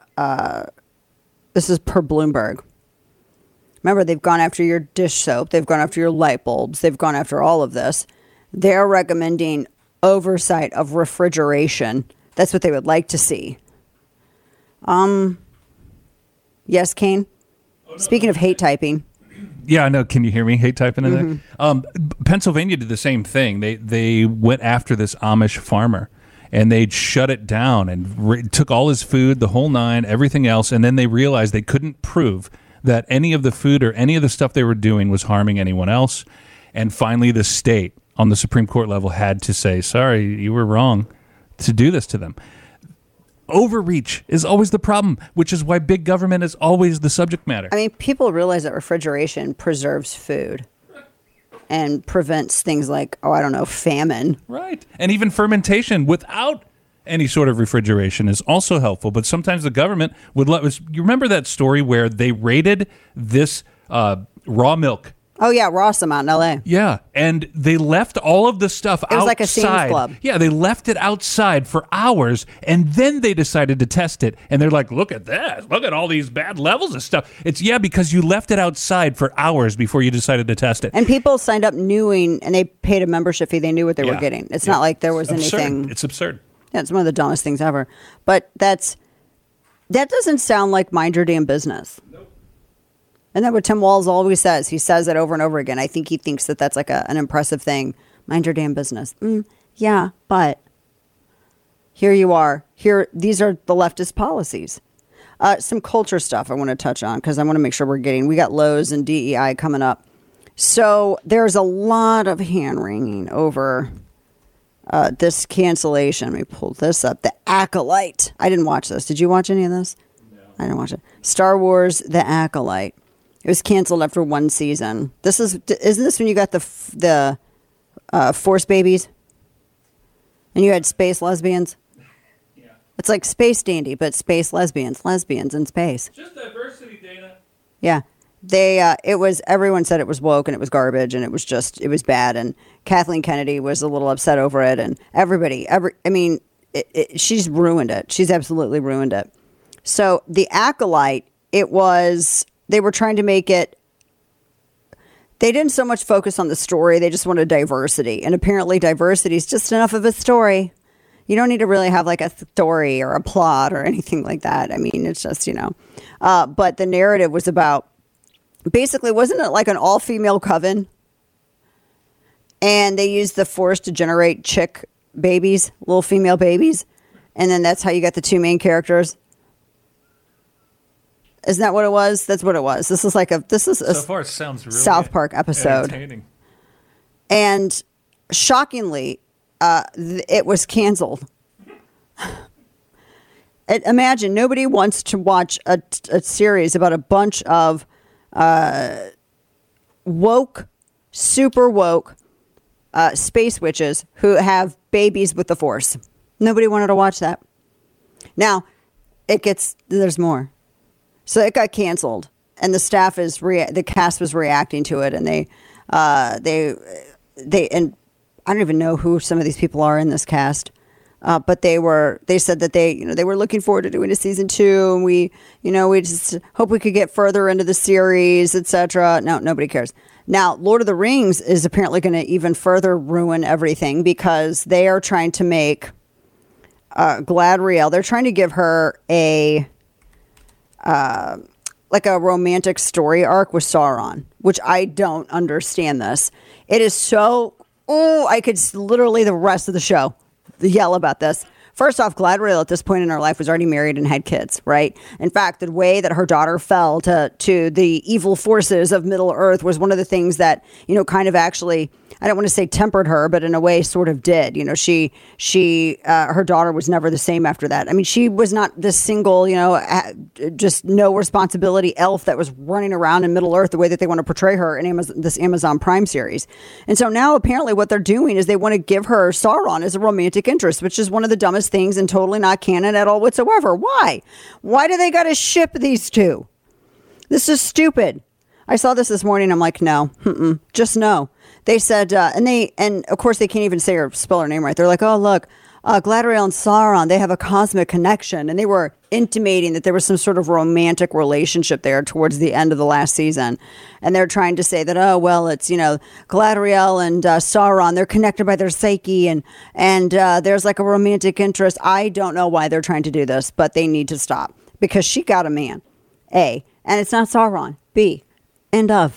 Bloomberg. Remember, they've gone after your dish soap. They've gone after your light bulbs. They've gone after all of this. They're recommending oversight of refrigeration. That's what they would like to see. Yes, Kane? Speaking of hate typing. Yeah, I know. Can you hear me hate typing in there? Pennsylvania did the same thing. They went after this Amish farmer, and they shut it down and took all his food, the whole nine, everything else, and then they realized they couldn't prove that any of the food or any of the stuff they were doing was harming anyone else. And finally, the state on the Supreme Court level had to say, sorry, you were wrong to do this to them. Overreach is always the problem, which is why big government is always the subject matter. I mean, people realize that refrigeration preserves food and prevents things like, famine. Right. And even fermentation without any sort of refrigeration is also helpful. But sometimes the government would let us. You remember that story where they raided this raw milk? Oh, yeah, Rossum out in L.A. Yeah, and they left all of the stuff outside. It was like a Sam's Club. Yeah, they left it outside for hours, and then they decided to test it. And they're like, look at that. Look at all these bad levels of stuff. It's, because you left it outside for hours before you decided to test it. And people signed up knowing, and they paid a membership fee. They knew what they were getting. It's not like there was anything. It's absurd. Yeah, it's one of the dumbest things ever. But that doesn't sound like mind your damn business. Nope. And that's what Tim Walz always says. He says it over and over again. I think he thinks that that's like an impressive thing. Mind your damn business. Yeah, but here you are. These are the leftist policies. Some culture stuff I want to touch on because I want to make sure we got Lowe's and DEI coming up. So there's a lot of hand-wringing over this cancellation. Let me pull this up. The Acolyte. I didn't watch this. Did you watch any of this? No. I didn't watch it. Star Wars, The Acolyte. It was canceled after one season. Isn't this when you got the Force babies? And you had space lesbians? Yeah. It's like Space Dandy, but space lesbians in space. Just diversity, Dana. Yeah. Everyone said it was woke and it was garbage and it was bad. And Kathleen Kennedy was a little upset over it. And she's ruined it. She's absolutely ruined it. So The Acolyte, they were trying to make it, they didn't so much focus on the story. They just wanted diversity. And apparently diversity is just enough of a story. You don't need to really have like a story or a plot or anything like that. I mean, it's just, but the narrative was about, basically, wasn't it like an all-female coven? And they used the Force to generate chick babies, little female babies. And then that's how you got the two main characters. Isn't that what it was? That's what it was. This is so far it sounds really South Park episode. Entertaining. And shockingly, it was canceled. Imagine nobody wants to watch a series about a bunch of woke, super woke space witches who have babies with the Force. Nobody wanted to watch that. Now, there's more. So it got canceled, and the staff the cast was reacting to it, and they and I don't even know who some of these people are in this cast, but they said that they were looking forward to doing a season 2, and we just hope we could get further into the series, etc. No, nobody cares. Now, Lord of the Rings is apparently going to even further ruin everything because they are trying to make Galadriel. They're trying to give her like a romantic story arc with Sauron, which I don't understand this. It is so, I could literally the rest of the show yell about this. First off, Galadriel at this point in her life was already married and had kids, right? In fact, the way that her daughter fell to the evil forces of Middle-earth was one of the things that, kind of actually, I don't want to say tempered her, but in a way sort of did. Her daughter was never the same after that. I mean, she was not this single, just no responsibility elf that was running around in Middle-earth the way that they want to portray her in this Amazon Prime series. And so now apparently what they're doing is they want to give her Sauron as a romantic interest, which is one of the dumbest things and totally not canon at all whatsoever. Why do they got to ship these two? This is stupid. I saw this morning. I'm like, no, just no. They said, and of course they can't even say or spell her name right. They're like, oh, look, Galadriel and Sauron, they have a cosmic connection. And they were intimating that there was some sort of romantic relationship there towards the end of the last season. And they're trying to say that, oh, well, it's, Galadriel and Sauron, they're connected by their psyche and there's like a romantic interest. I don't know why they're trying to do this, but they need to stop because she got a man, A, and it's not Sauron, B, end of.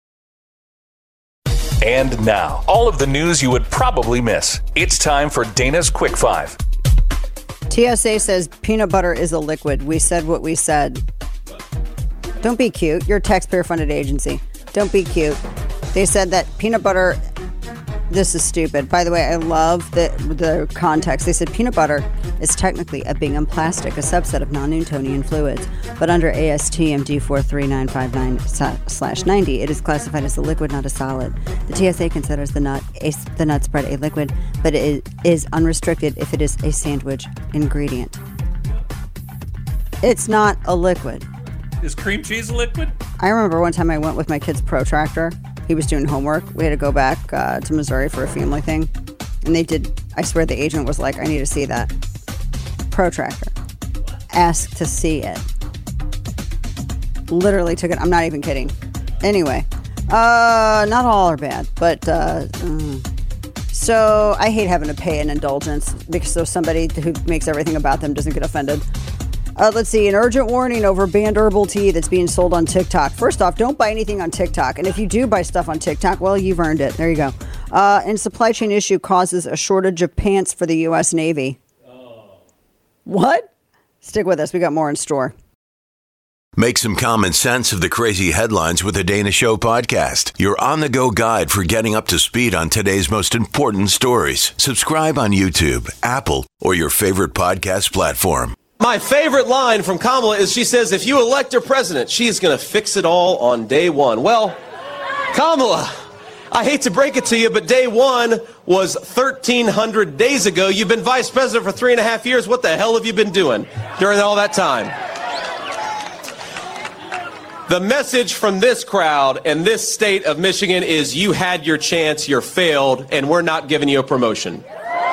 And now, all of the news you would probably miss. It's time for Dana's Quick 5. TSA says peanut butter is a liquid. We said what we said. Don't be cute. You're a taxpayer-funded agency. Don't be cute. They said that peanut butter... This is stupid. By the way, I love the context. They said peanut butter is technically a Bingham plastic, a subset of non-Newtonian fluids. But under ASTM D43959/90, it is classified as a liquid, not a solid. The TSA considers the nut spread a liquid, but it is unrestricted if it is a sandwich ingredient. It's not a liquid. Is cream cheese a liquid? I remember one time I went with my kid's protractor. He was doing homework. We had to go back to Missouri for a family thing. And they did, I swear the agent was like, I need to see that. Protractor. Asked to see it. Literally took it. I'm not even kidding. Anyway. Not all are bad. But, so I hate having to pay an indulgence because so somebody who makes everything about them doesn't get offended. Let's see, an urgent warning over banned herbal tea that's being sold on TikTok. First off, don't buy anything on TikTok. And if you do buy stuff on TikTok, well, you've earned it. There you go. And supply chain issue causes a shortage of pants for the U.S. Navy. Oh. What? Stick with us. We got more in store. Make some common sense of the crazy headlines with the Dana Show podcast. Your on-the-go guide for getting up to speed on today's most important stories. Subscribe on YouTube, Apple, or your favorite podcast platform. My favorite line from Kamala is she says, if you elect her president, she's going to fix it all on day one. Well, Kamala, I hate to break it to you, but day one was 1,300 days ago. You've been vice president for 3.5 years. What the hell have you been doing during all that time? The message from this crowd and this state of Michigan is you had your chance, you're failed, and we're not giving you a promotion.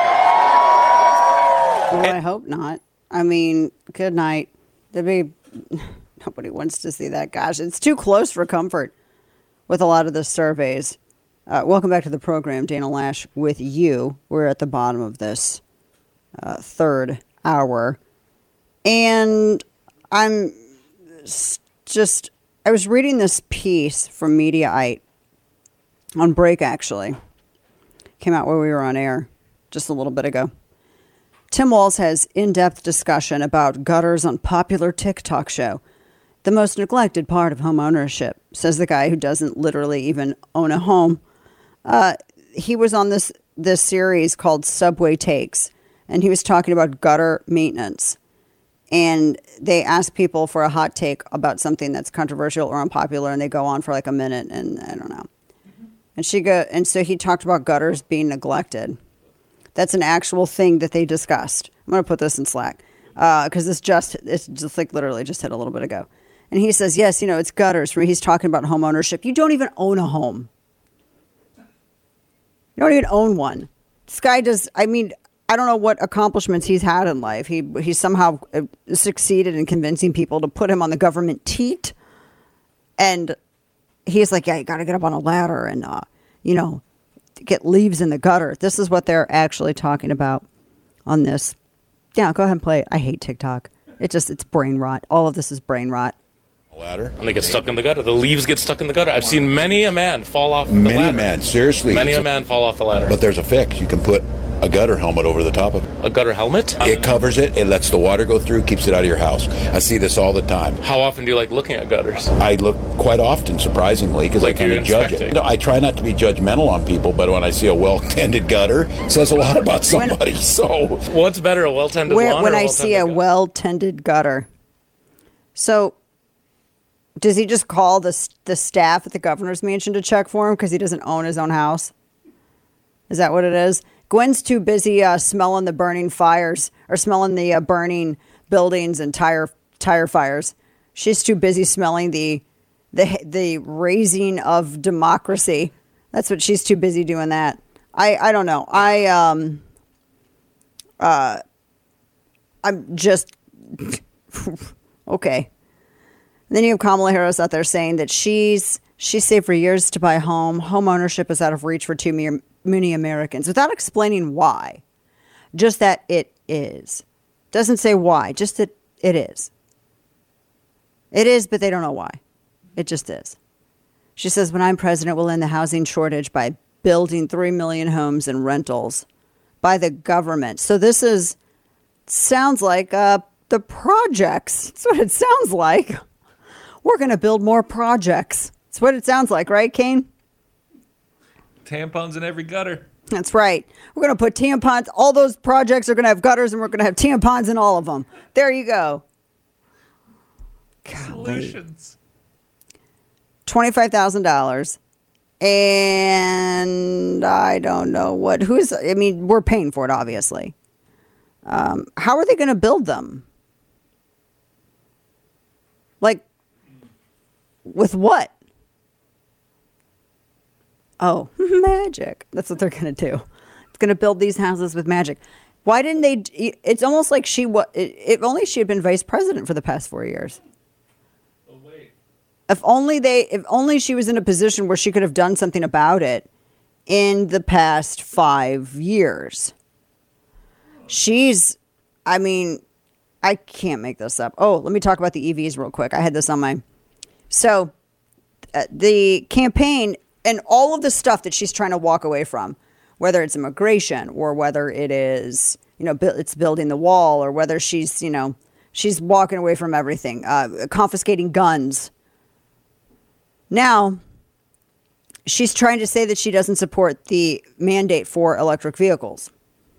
Well, I hope not. I mean, good night. Nobody wants to see that. Gosh, it's too close for comfort with a lot of the surveys. Welcome back to the program, Dana Lash with you. We're at the bottom of this third hour. And I was reading this piece from Mediaite on break, actually. Came out while we were on air just a little bit ago. Tim Walz has in-depth discussion about gutters on popular TikTok show. The most neglected part of home ownership, says the guy who doesn't literally even own a home. He was on this series called Subway Takes, and he was talking about gutter maintenance. And they ask people for a hot take about something that's controversial or unpopular, and they go on for like a minute, and I don't know. And so he talked about gutters being neglected. That's an actual thing that they discussed. I'm going to put this in Slack because it's just like literally just hit a little bit ago. And he says, yes, it's gutters. He's talking about home ownership. You don't even own a home. You don't even own one. This guy does. I mean, I don't know what accomplishments he's had in life. He somehow succeeded in convincing people to put him on the government teat. And he's like, yeah, you got to get up on a ladder and, get leaves in the gutter. This is what they're actually talking about on this. Yeah, go ahead and play it. I hate TikTok. It's brain rot. All of this is brain rot. Ladder. And they get stuck in the gutter. The leaves get stuck in the gutter. I've seen many a man fall off the ladder. Many a man, seriously. Many a man fall off the ladder. But there's a fix. You can put a gutter helmet over the top of it. A gutter helmet? It covers it. It lets the water go through, keeps it out of your house. I see this all the time. How often do you like looking at gutters? I look quite often, surprisingly, because I kind of judge it. I try not to be judgmental on people, but when I see a well-tended gutter, it says a lot about somebody. What's better, a well-tended lawn when or I see a well-tended gutter? So, does he just call the staff at the governor's mansion to check for him because he doesn't own his own house? Is that what it is? Gwen's too busy smelling the burning fires or smelling the burning buildings and tire fires. She's too busy smelling the raising of democracy. That's what she's too busy doing that. I don't know. I'm just okay. And then you have Kamala Harris out there saying that she's saved for years to buy a home. Home ownership is out of reach for too many Americans, without explaining why. Just that it is. Doesn't say why, just that it is. It is, but they don't know why. It just is. She says, when I'm president, we'll end the housing shortage by building 3 million homes and rentals by the government. So this sounds like the projects. That's what it sounds like. we're going to build more projects. That's what it sounds like, right, Kane? Tampons in every gutter. That's right. We're going to put tampons. All those projects are going to have gutters, and we're going to have tampons in all of them. There you go. Solutions. $25,000. And I don't know we're paying for it, obviously. How are they going to build them? Like, with what? Oh, magic. That's what they're going to do. It's going to build these houses with magic. Why didn't they? It's almost like if only she had been vice president for the past 4 years. Oh, wait. If only she was in a position where she could have done something about it in the past 5 years. I can't make this up. Oh, let me talk about the EVs real quick. I had this on my... So, the campaign and all of the stuff that she's trying to walk away from, whether it's immigration or whether it is, it's building the wall, or whether she's walking away from everything, confiscating guns. Now, she's trying to say that she doesn't support the mandate for electric vehicles.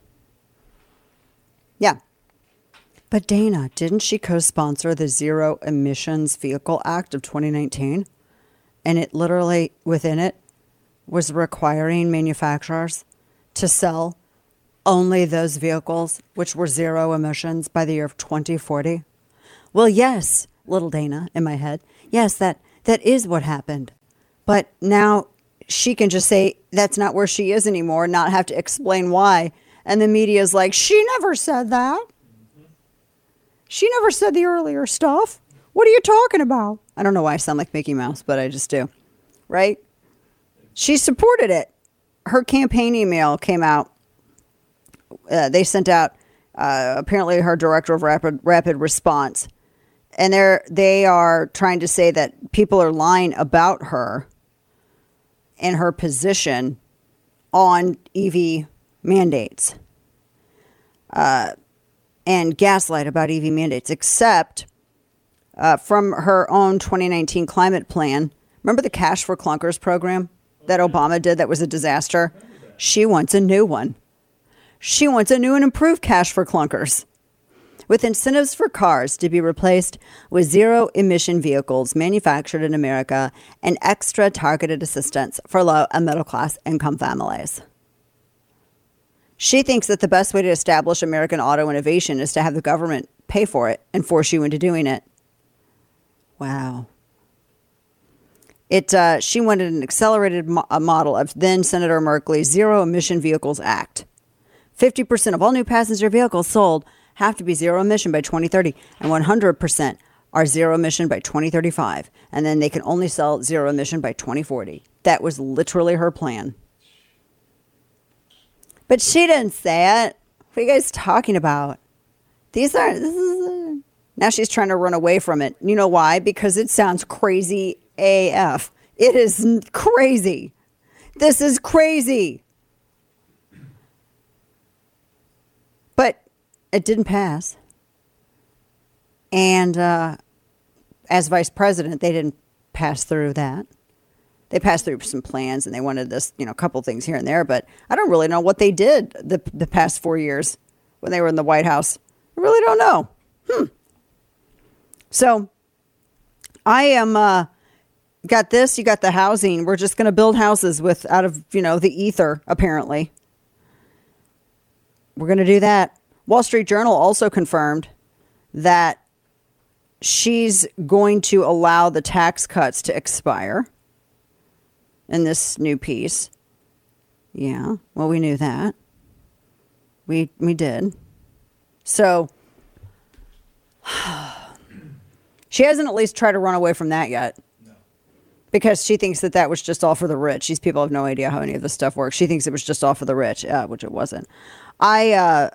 Yeah. But Dana, didn't she co-sponsor the Zero Emissions Vehicle Act of 2019? And it literally, within it, was requiring manufacturers to sell only those vehicles which were zero emissions by the year of 2040. Well, yes, little Dana, in my head. Yes, that is what happened. But now she can just say that's not where she is anymore, not have to explain why. And the media is like, she never said that. She never said the earlier stuff. What are you talking about? I don't know why I sound like Mickey Mouse, but I just do. Right? She supported it. Her campaign email came out. They sent out, apparently, her director of rapid response. And they are trying to say that people are lying about her and her position on EV mandates. And gaslight about EV mandates, except from her own 2019 climate plan. Remember the Cash for Clunkers program that Obama did that was a disaster? She wants a new one. She wants a new and improved Cash for Clunkers, with incentives for cars to be replaced with zero-emission vehicles manufactured in America and extra targeted assistance for low and middle-class income families. She thinks that the best way to establish American auto innovation is to have the government pay for it and force you into doing it. Wow. She wanted an accelerated model of then Senator Merkley's Zero Emission Vehicles Act. 50% of all new passenger vehicles sold have to be zero emission by 2030, and 100% are zero emission by 2035. And then they can only sell zero emission by 2040. That was literally her plan. But she didn't say it. What are you guys talking about? Now she's trying to run away from it. You know why? Because it sounds crazy AF. It is crazy. This is crazy. But it didn't pass. And as vice president, they didn't pass through that. They passed through some plans and they wanted this, a couple things here and there, but I don't really know what they did the past 4 years when they were in the White House. I really don't know. So I am, got this, you got the housing. We're just going to build houses out of the ether, apparently. We're going to do that. Wall Street Journal also confirmed that she's going to allow the tax cuts to expire in this new piece. Yeah, well, we knew that. We did. So she hasn't at least tried to run away from that yet. No. Because she thinks that was just all for the rich. These people have no idea how any of this stuff works. She thinks it was just all for the rich, which it wasn't. I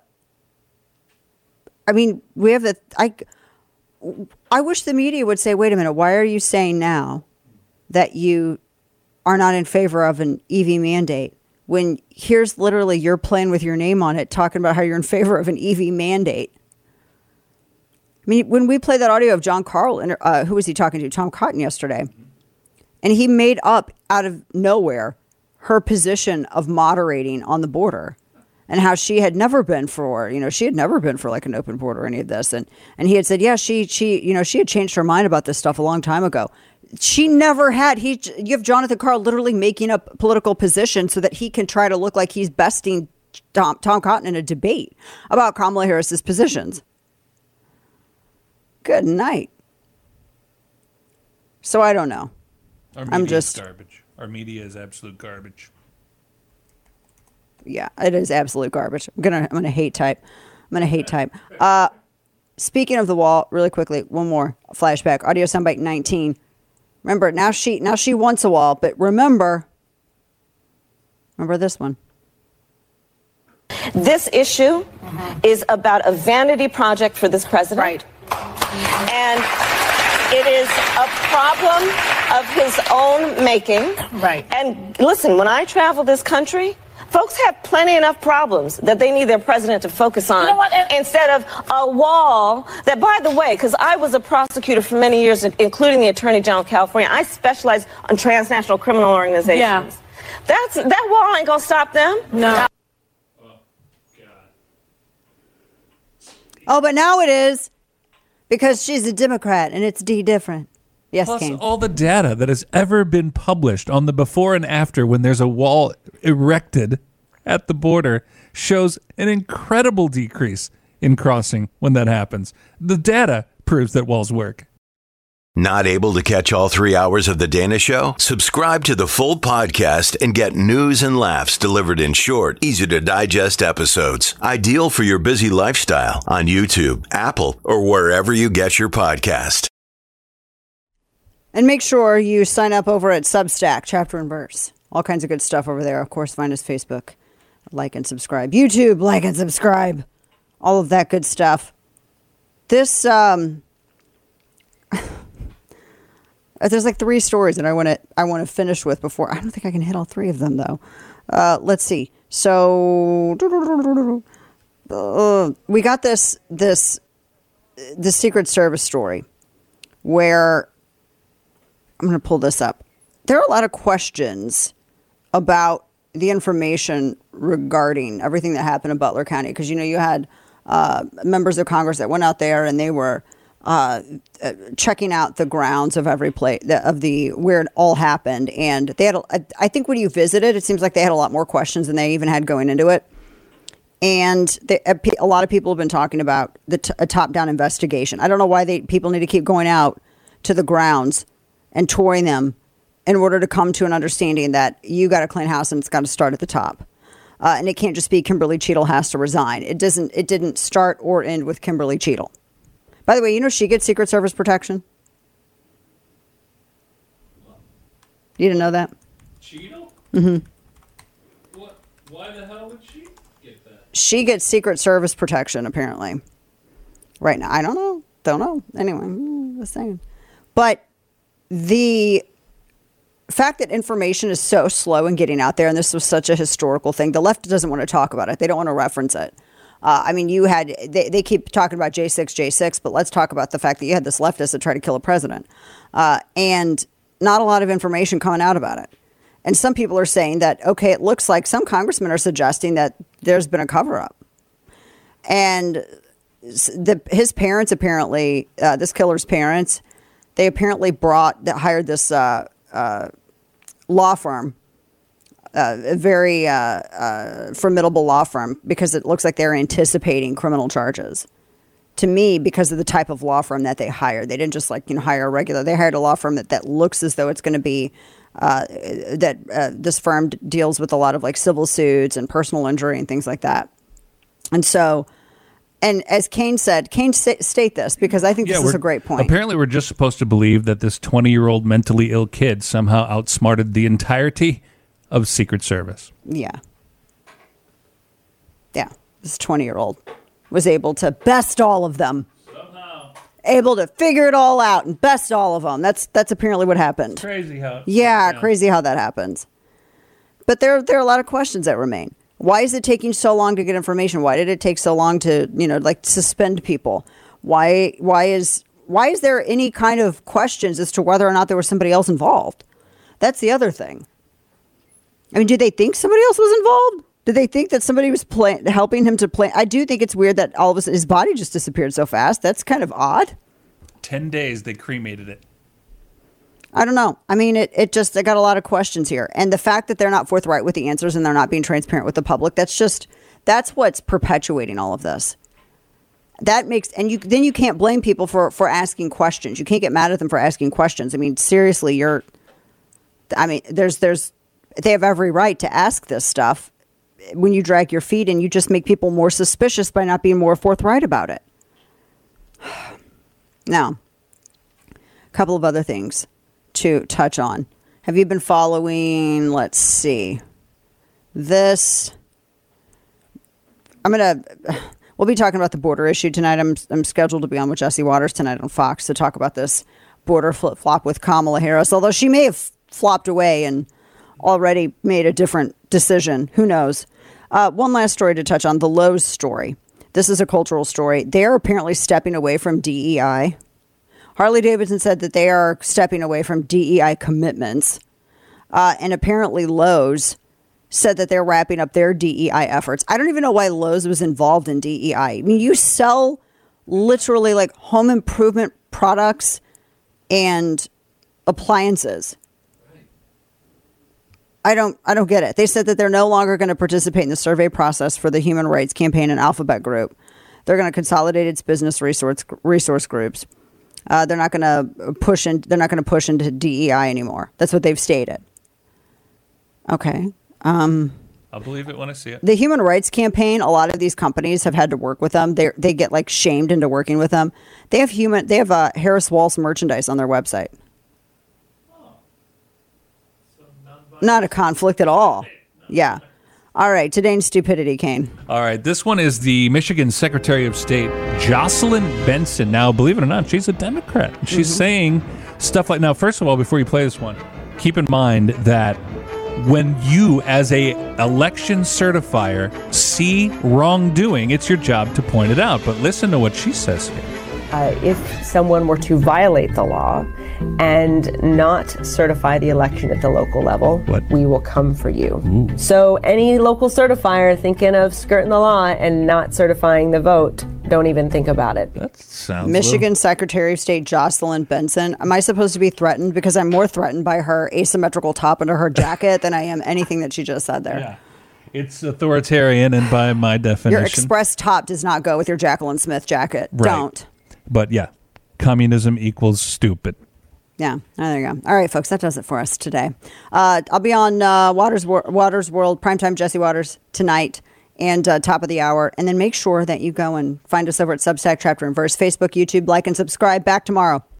wish the media would say, wait a minute, why are you saying now that you are not in favor of an EV mandate when here's literally your plan with your name on it talking about how you're in favor of an EV mandate? mean, when we played that audio of John Carl, who was he talking to? Tom Cotton yesterday. And he made up out of nowhere her position of moderating on the border and how she had never been for, she had never been for like an open border or any of this. And he had said, yeah, she had changed her mind about this stuff a long time ago. She never had. You have Jonathan Karl literally making up political positions so that he can try to look like he's besting Tom Cotton in a debate about Kamala Harris's positions. Good night. So I don't know. I'm just garbage. Our media is absolute garbage. Yeah, it is absolute garbage. I'm gonna hate type. Speaking of the wall, really quickly, one more flashback. Audio soundbite 19. Remember, now she wants a wall, but remember this one. This issue is about a vanity project for this president. Right. And it is a problem of his own making. Right. And listen, when I travel this country, folks have plenty enough problems that they need their president to focus on. You know what? Instead of a wall that, by the way, because I was a prosecutor for many years, including the Attorney General of California, I specialize on transnational criminal organizations. Yeah. That wall ain't going to stop them. No. Oh, but now it is. Because she's a Democrat and it's different. Yes, Plus, Kane. all the data that has ever been published on the before and after when there's a wall erected at the border shows an incredible decrease in crossing when that happens. The data proves that walls work. Not able to catch all 3 hours of The Dana Show? Subscribe to the full podcast and get news and laughs delivered in short, easy-to-digest episodes. Ideal for your busy lifestyle on YouTube, Apple, or wherever you get your podcast. And make sure you sign up over at Substack, Chapter and Verse. All kinds of good stuff over there. Of course, find us Facebook. Like and subscribe. YouTube, like and subscribe. All of that good stuff. This, there's like 3 stories that I want to finish with before. I don't think I can hit all 3 of them though. Let's see. So we got this Secret Service story where I'm going to pull this up. There are a lot of questions about the information regarding everything that happened in Butler County because you had members of Congress that went out there and they were checking out the grounds of every place where it all happened. And they had, I think when you visited, it seems like they had a lot more questions than they even had going into it. And a lot of people have been talking about a top-down investigation. I don't know why people need to keep going out to the grounds and touring them in order to come to an understanding that you got to clean house and it's got to start at the top. And it can't just be Kimberly Cheatle has to resign. It didn't start or end with Kimberly Cheatle. By the way, she gets Secret Service protection? You didn't know that? Cheatle? Mm-hmm. Why the hell would she get that? She gets Secret Service protection, apparently. Right now. I don't know. Don't know. Anyway, just saying. But the fact that information is so slow in getting out there, and this was such a historical thing, the left doesn't want to talk about it. They don't want to reference it. They keep talking about J6, but let's talk about the fact that you had this leftist that tried to kill a president. And not a lot of information coming out about it. And some people are saying that, okay, it looks like some congressmen are suggesting that there's been a cover-up. And his parents apparently, this killer's parents, they apparently hired this law firm, a very formidable law firm, because it looks like they're anticipating criminal charges. To me, because of the type of law firm that they hired. They didn't just hire a regular. They hired a law firm that looks as though it's going to be, this firm deals with a lot of civil suits and personal injury and things like that. And so, and as Kane said, state this, because I think this is a great point. Apparently we're just supposed to believe that this 20-year-old mentally ill kid somehow outsmarted the entirety of Secret Service. Yeah. Yeah. This 20-year-old was able to best all of them. Somehow. Able to figure it all out and best all of them. That's apparently what happened. Crazy how. Crazy how that happens. But there are a lot of questions that remain. Why is it taking so long to get information? Why did it take so long to, suspend people? Why is there any kind of questions as to whether or not there was somebody else involved? That's the other thing. I mean, do they think somebody else was involved? Did they think that somebody was helping him to plan? I do think it's weird that all of a sudden his body just disappeared so fast. That's kind of odd. 10 days they cremated it. I don't know. I mean, I got a lot of questions here. And the fact that they're not forthright with the answers and they're not being transparent with the public, that's what's perpetuating all of this. That makes, and then you can't blame people for asking questions. You can't get mad at them for asking questions. I mean, seriously, they have every right to ask this stuff. When you drag your feet and you just make people more suspicious by not being more forthright about it. Now, a couple of other things to touch on. Have you been following, let's see, this? We'll be talking about the border issue tonight. I'm scheduled to be on with Jesse Waters tonight on Fox to talk about this border flip-flop with Kamala Harris, although she may have flopped away and already made a different decision. Who knows? One last story to touch on, the Lowe's story. This is a cultural story. They're apparently stepping away from DEI. Harley-Davidson said that they are stepping away from DEI commitments. And apparently Lowe's said that they're wrapping up their DEI efforts. I don't even know why Lowe's was involved in DEI. I mean, you sell literally like home improvement products and appliances. I don't get it. They said that they're no longer going to participate in the survey process for the Human Rights Campaign and Alphabet Group. They're going to consolidate its business resource groups. They're not going to push into DEI anymore. That's what they've stated. Okay. I'll believe it when I see it. The Human Rights Campaign, a lot of these companies have had to work with them. They get like shamed into working with them. They have Harris Walsh merchandise on their website. Not a conflict at all. Yeah. All right. Today in stupidity, Kane. All right. This one is the Michigan Secretary of State, Jocelyn Benson. Now, believe it or not, she's a Democrat. She's saying stuff like, now, first of all, before you play this one, keep in mind that when you, as a election certifier, see wrongdoing, it's your job to point it out. But listen to what she says here. If someone were to violate the law and not certify the election at the local level, we will come for you. Ooh. So any local certifier thinking of skirting the law and not certifying the vote, don't even think about it. That sounds Michigan Secretary of State Jocelyn Benson. Am I supposed to be threatened? Because I'm more threatened by her asymmetrical top under her jacket than I am anything that she just said there. Yeah. It's authoritarian, and by my definition. Your express top does not go with your Jacqueline Smith jacket. Right. Don't. But yeah, communism equals stupid. Yeah, there you go. All right, folks, that does it for us today. I'll be on Waters World, Primetime Jesse Waters tonight and top of the hour. And then make sure that you go and find us over at Substack, Chapter and Verse, Facebook, YouTube, like and subscribe. Back tomorrow.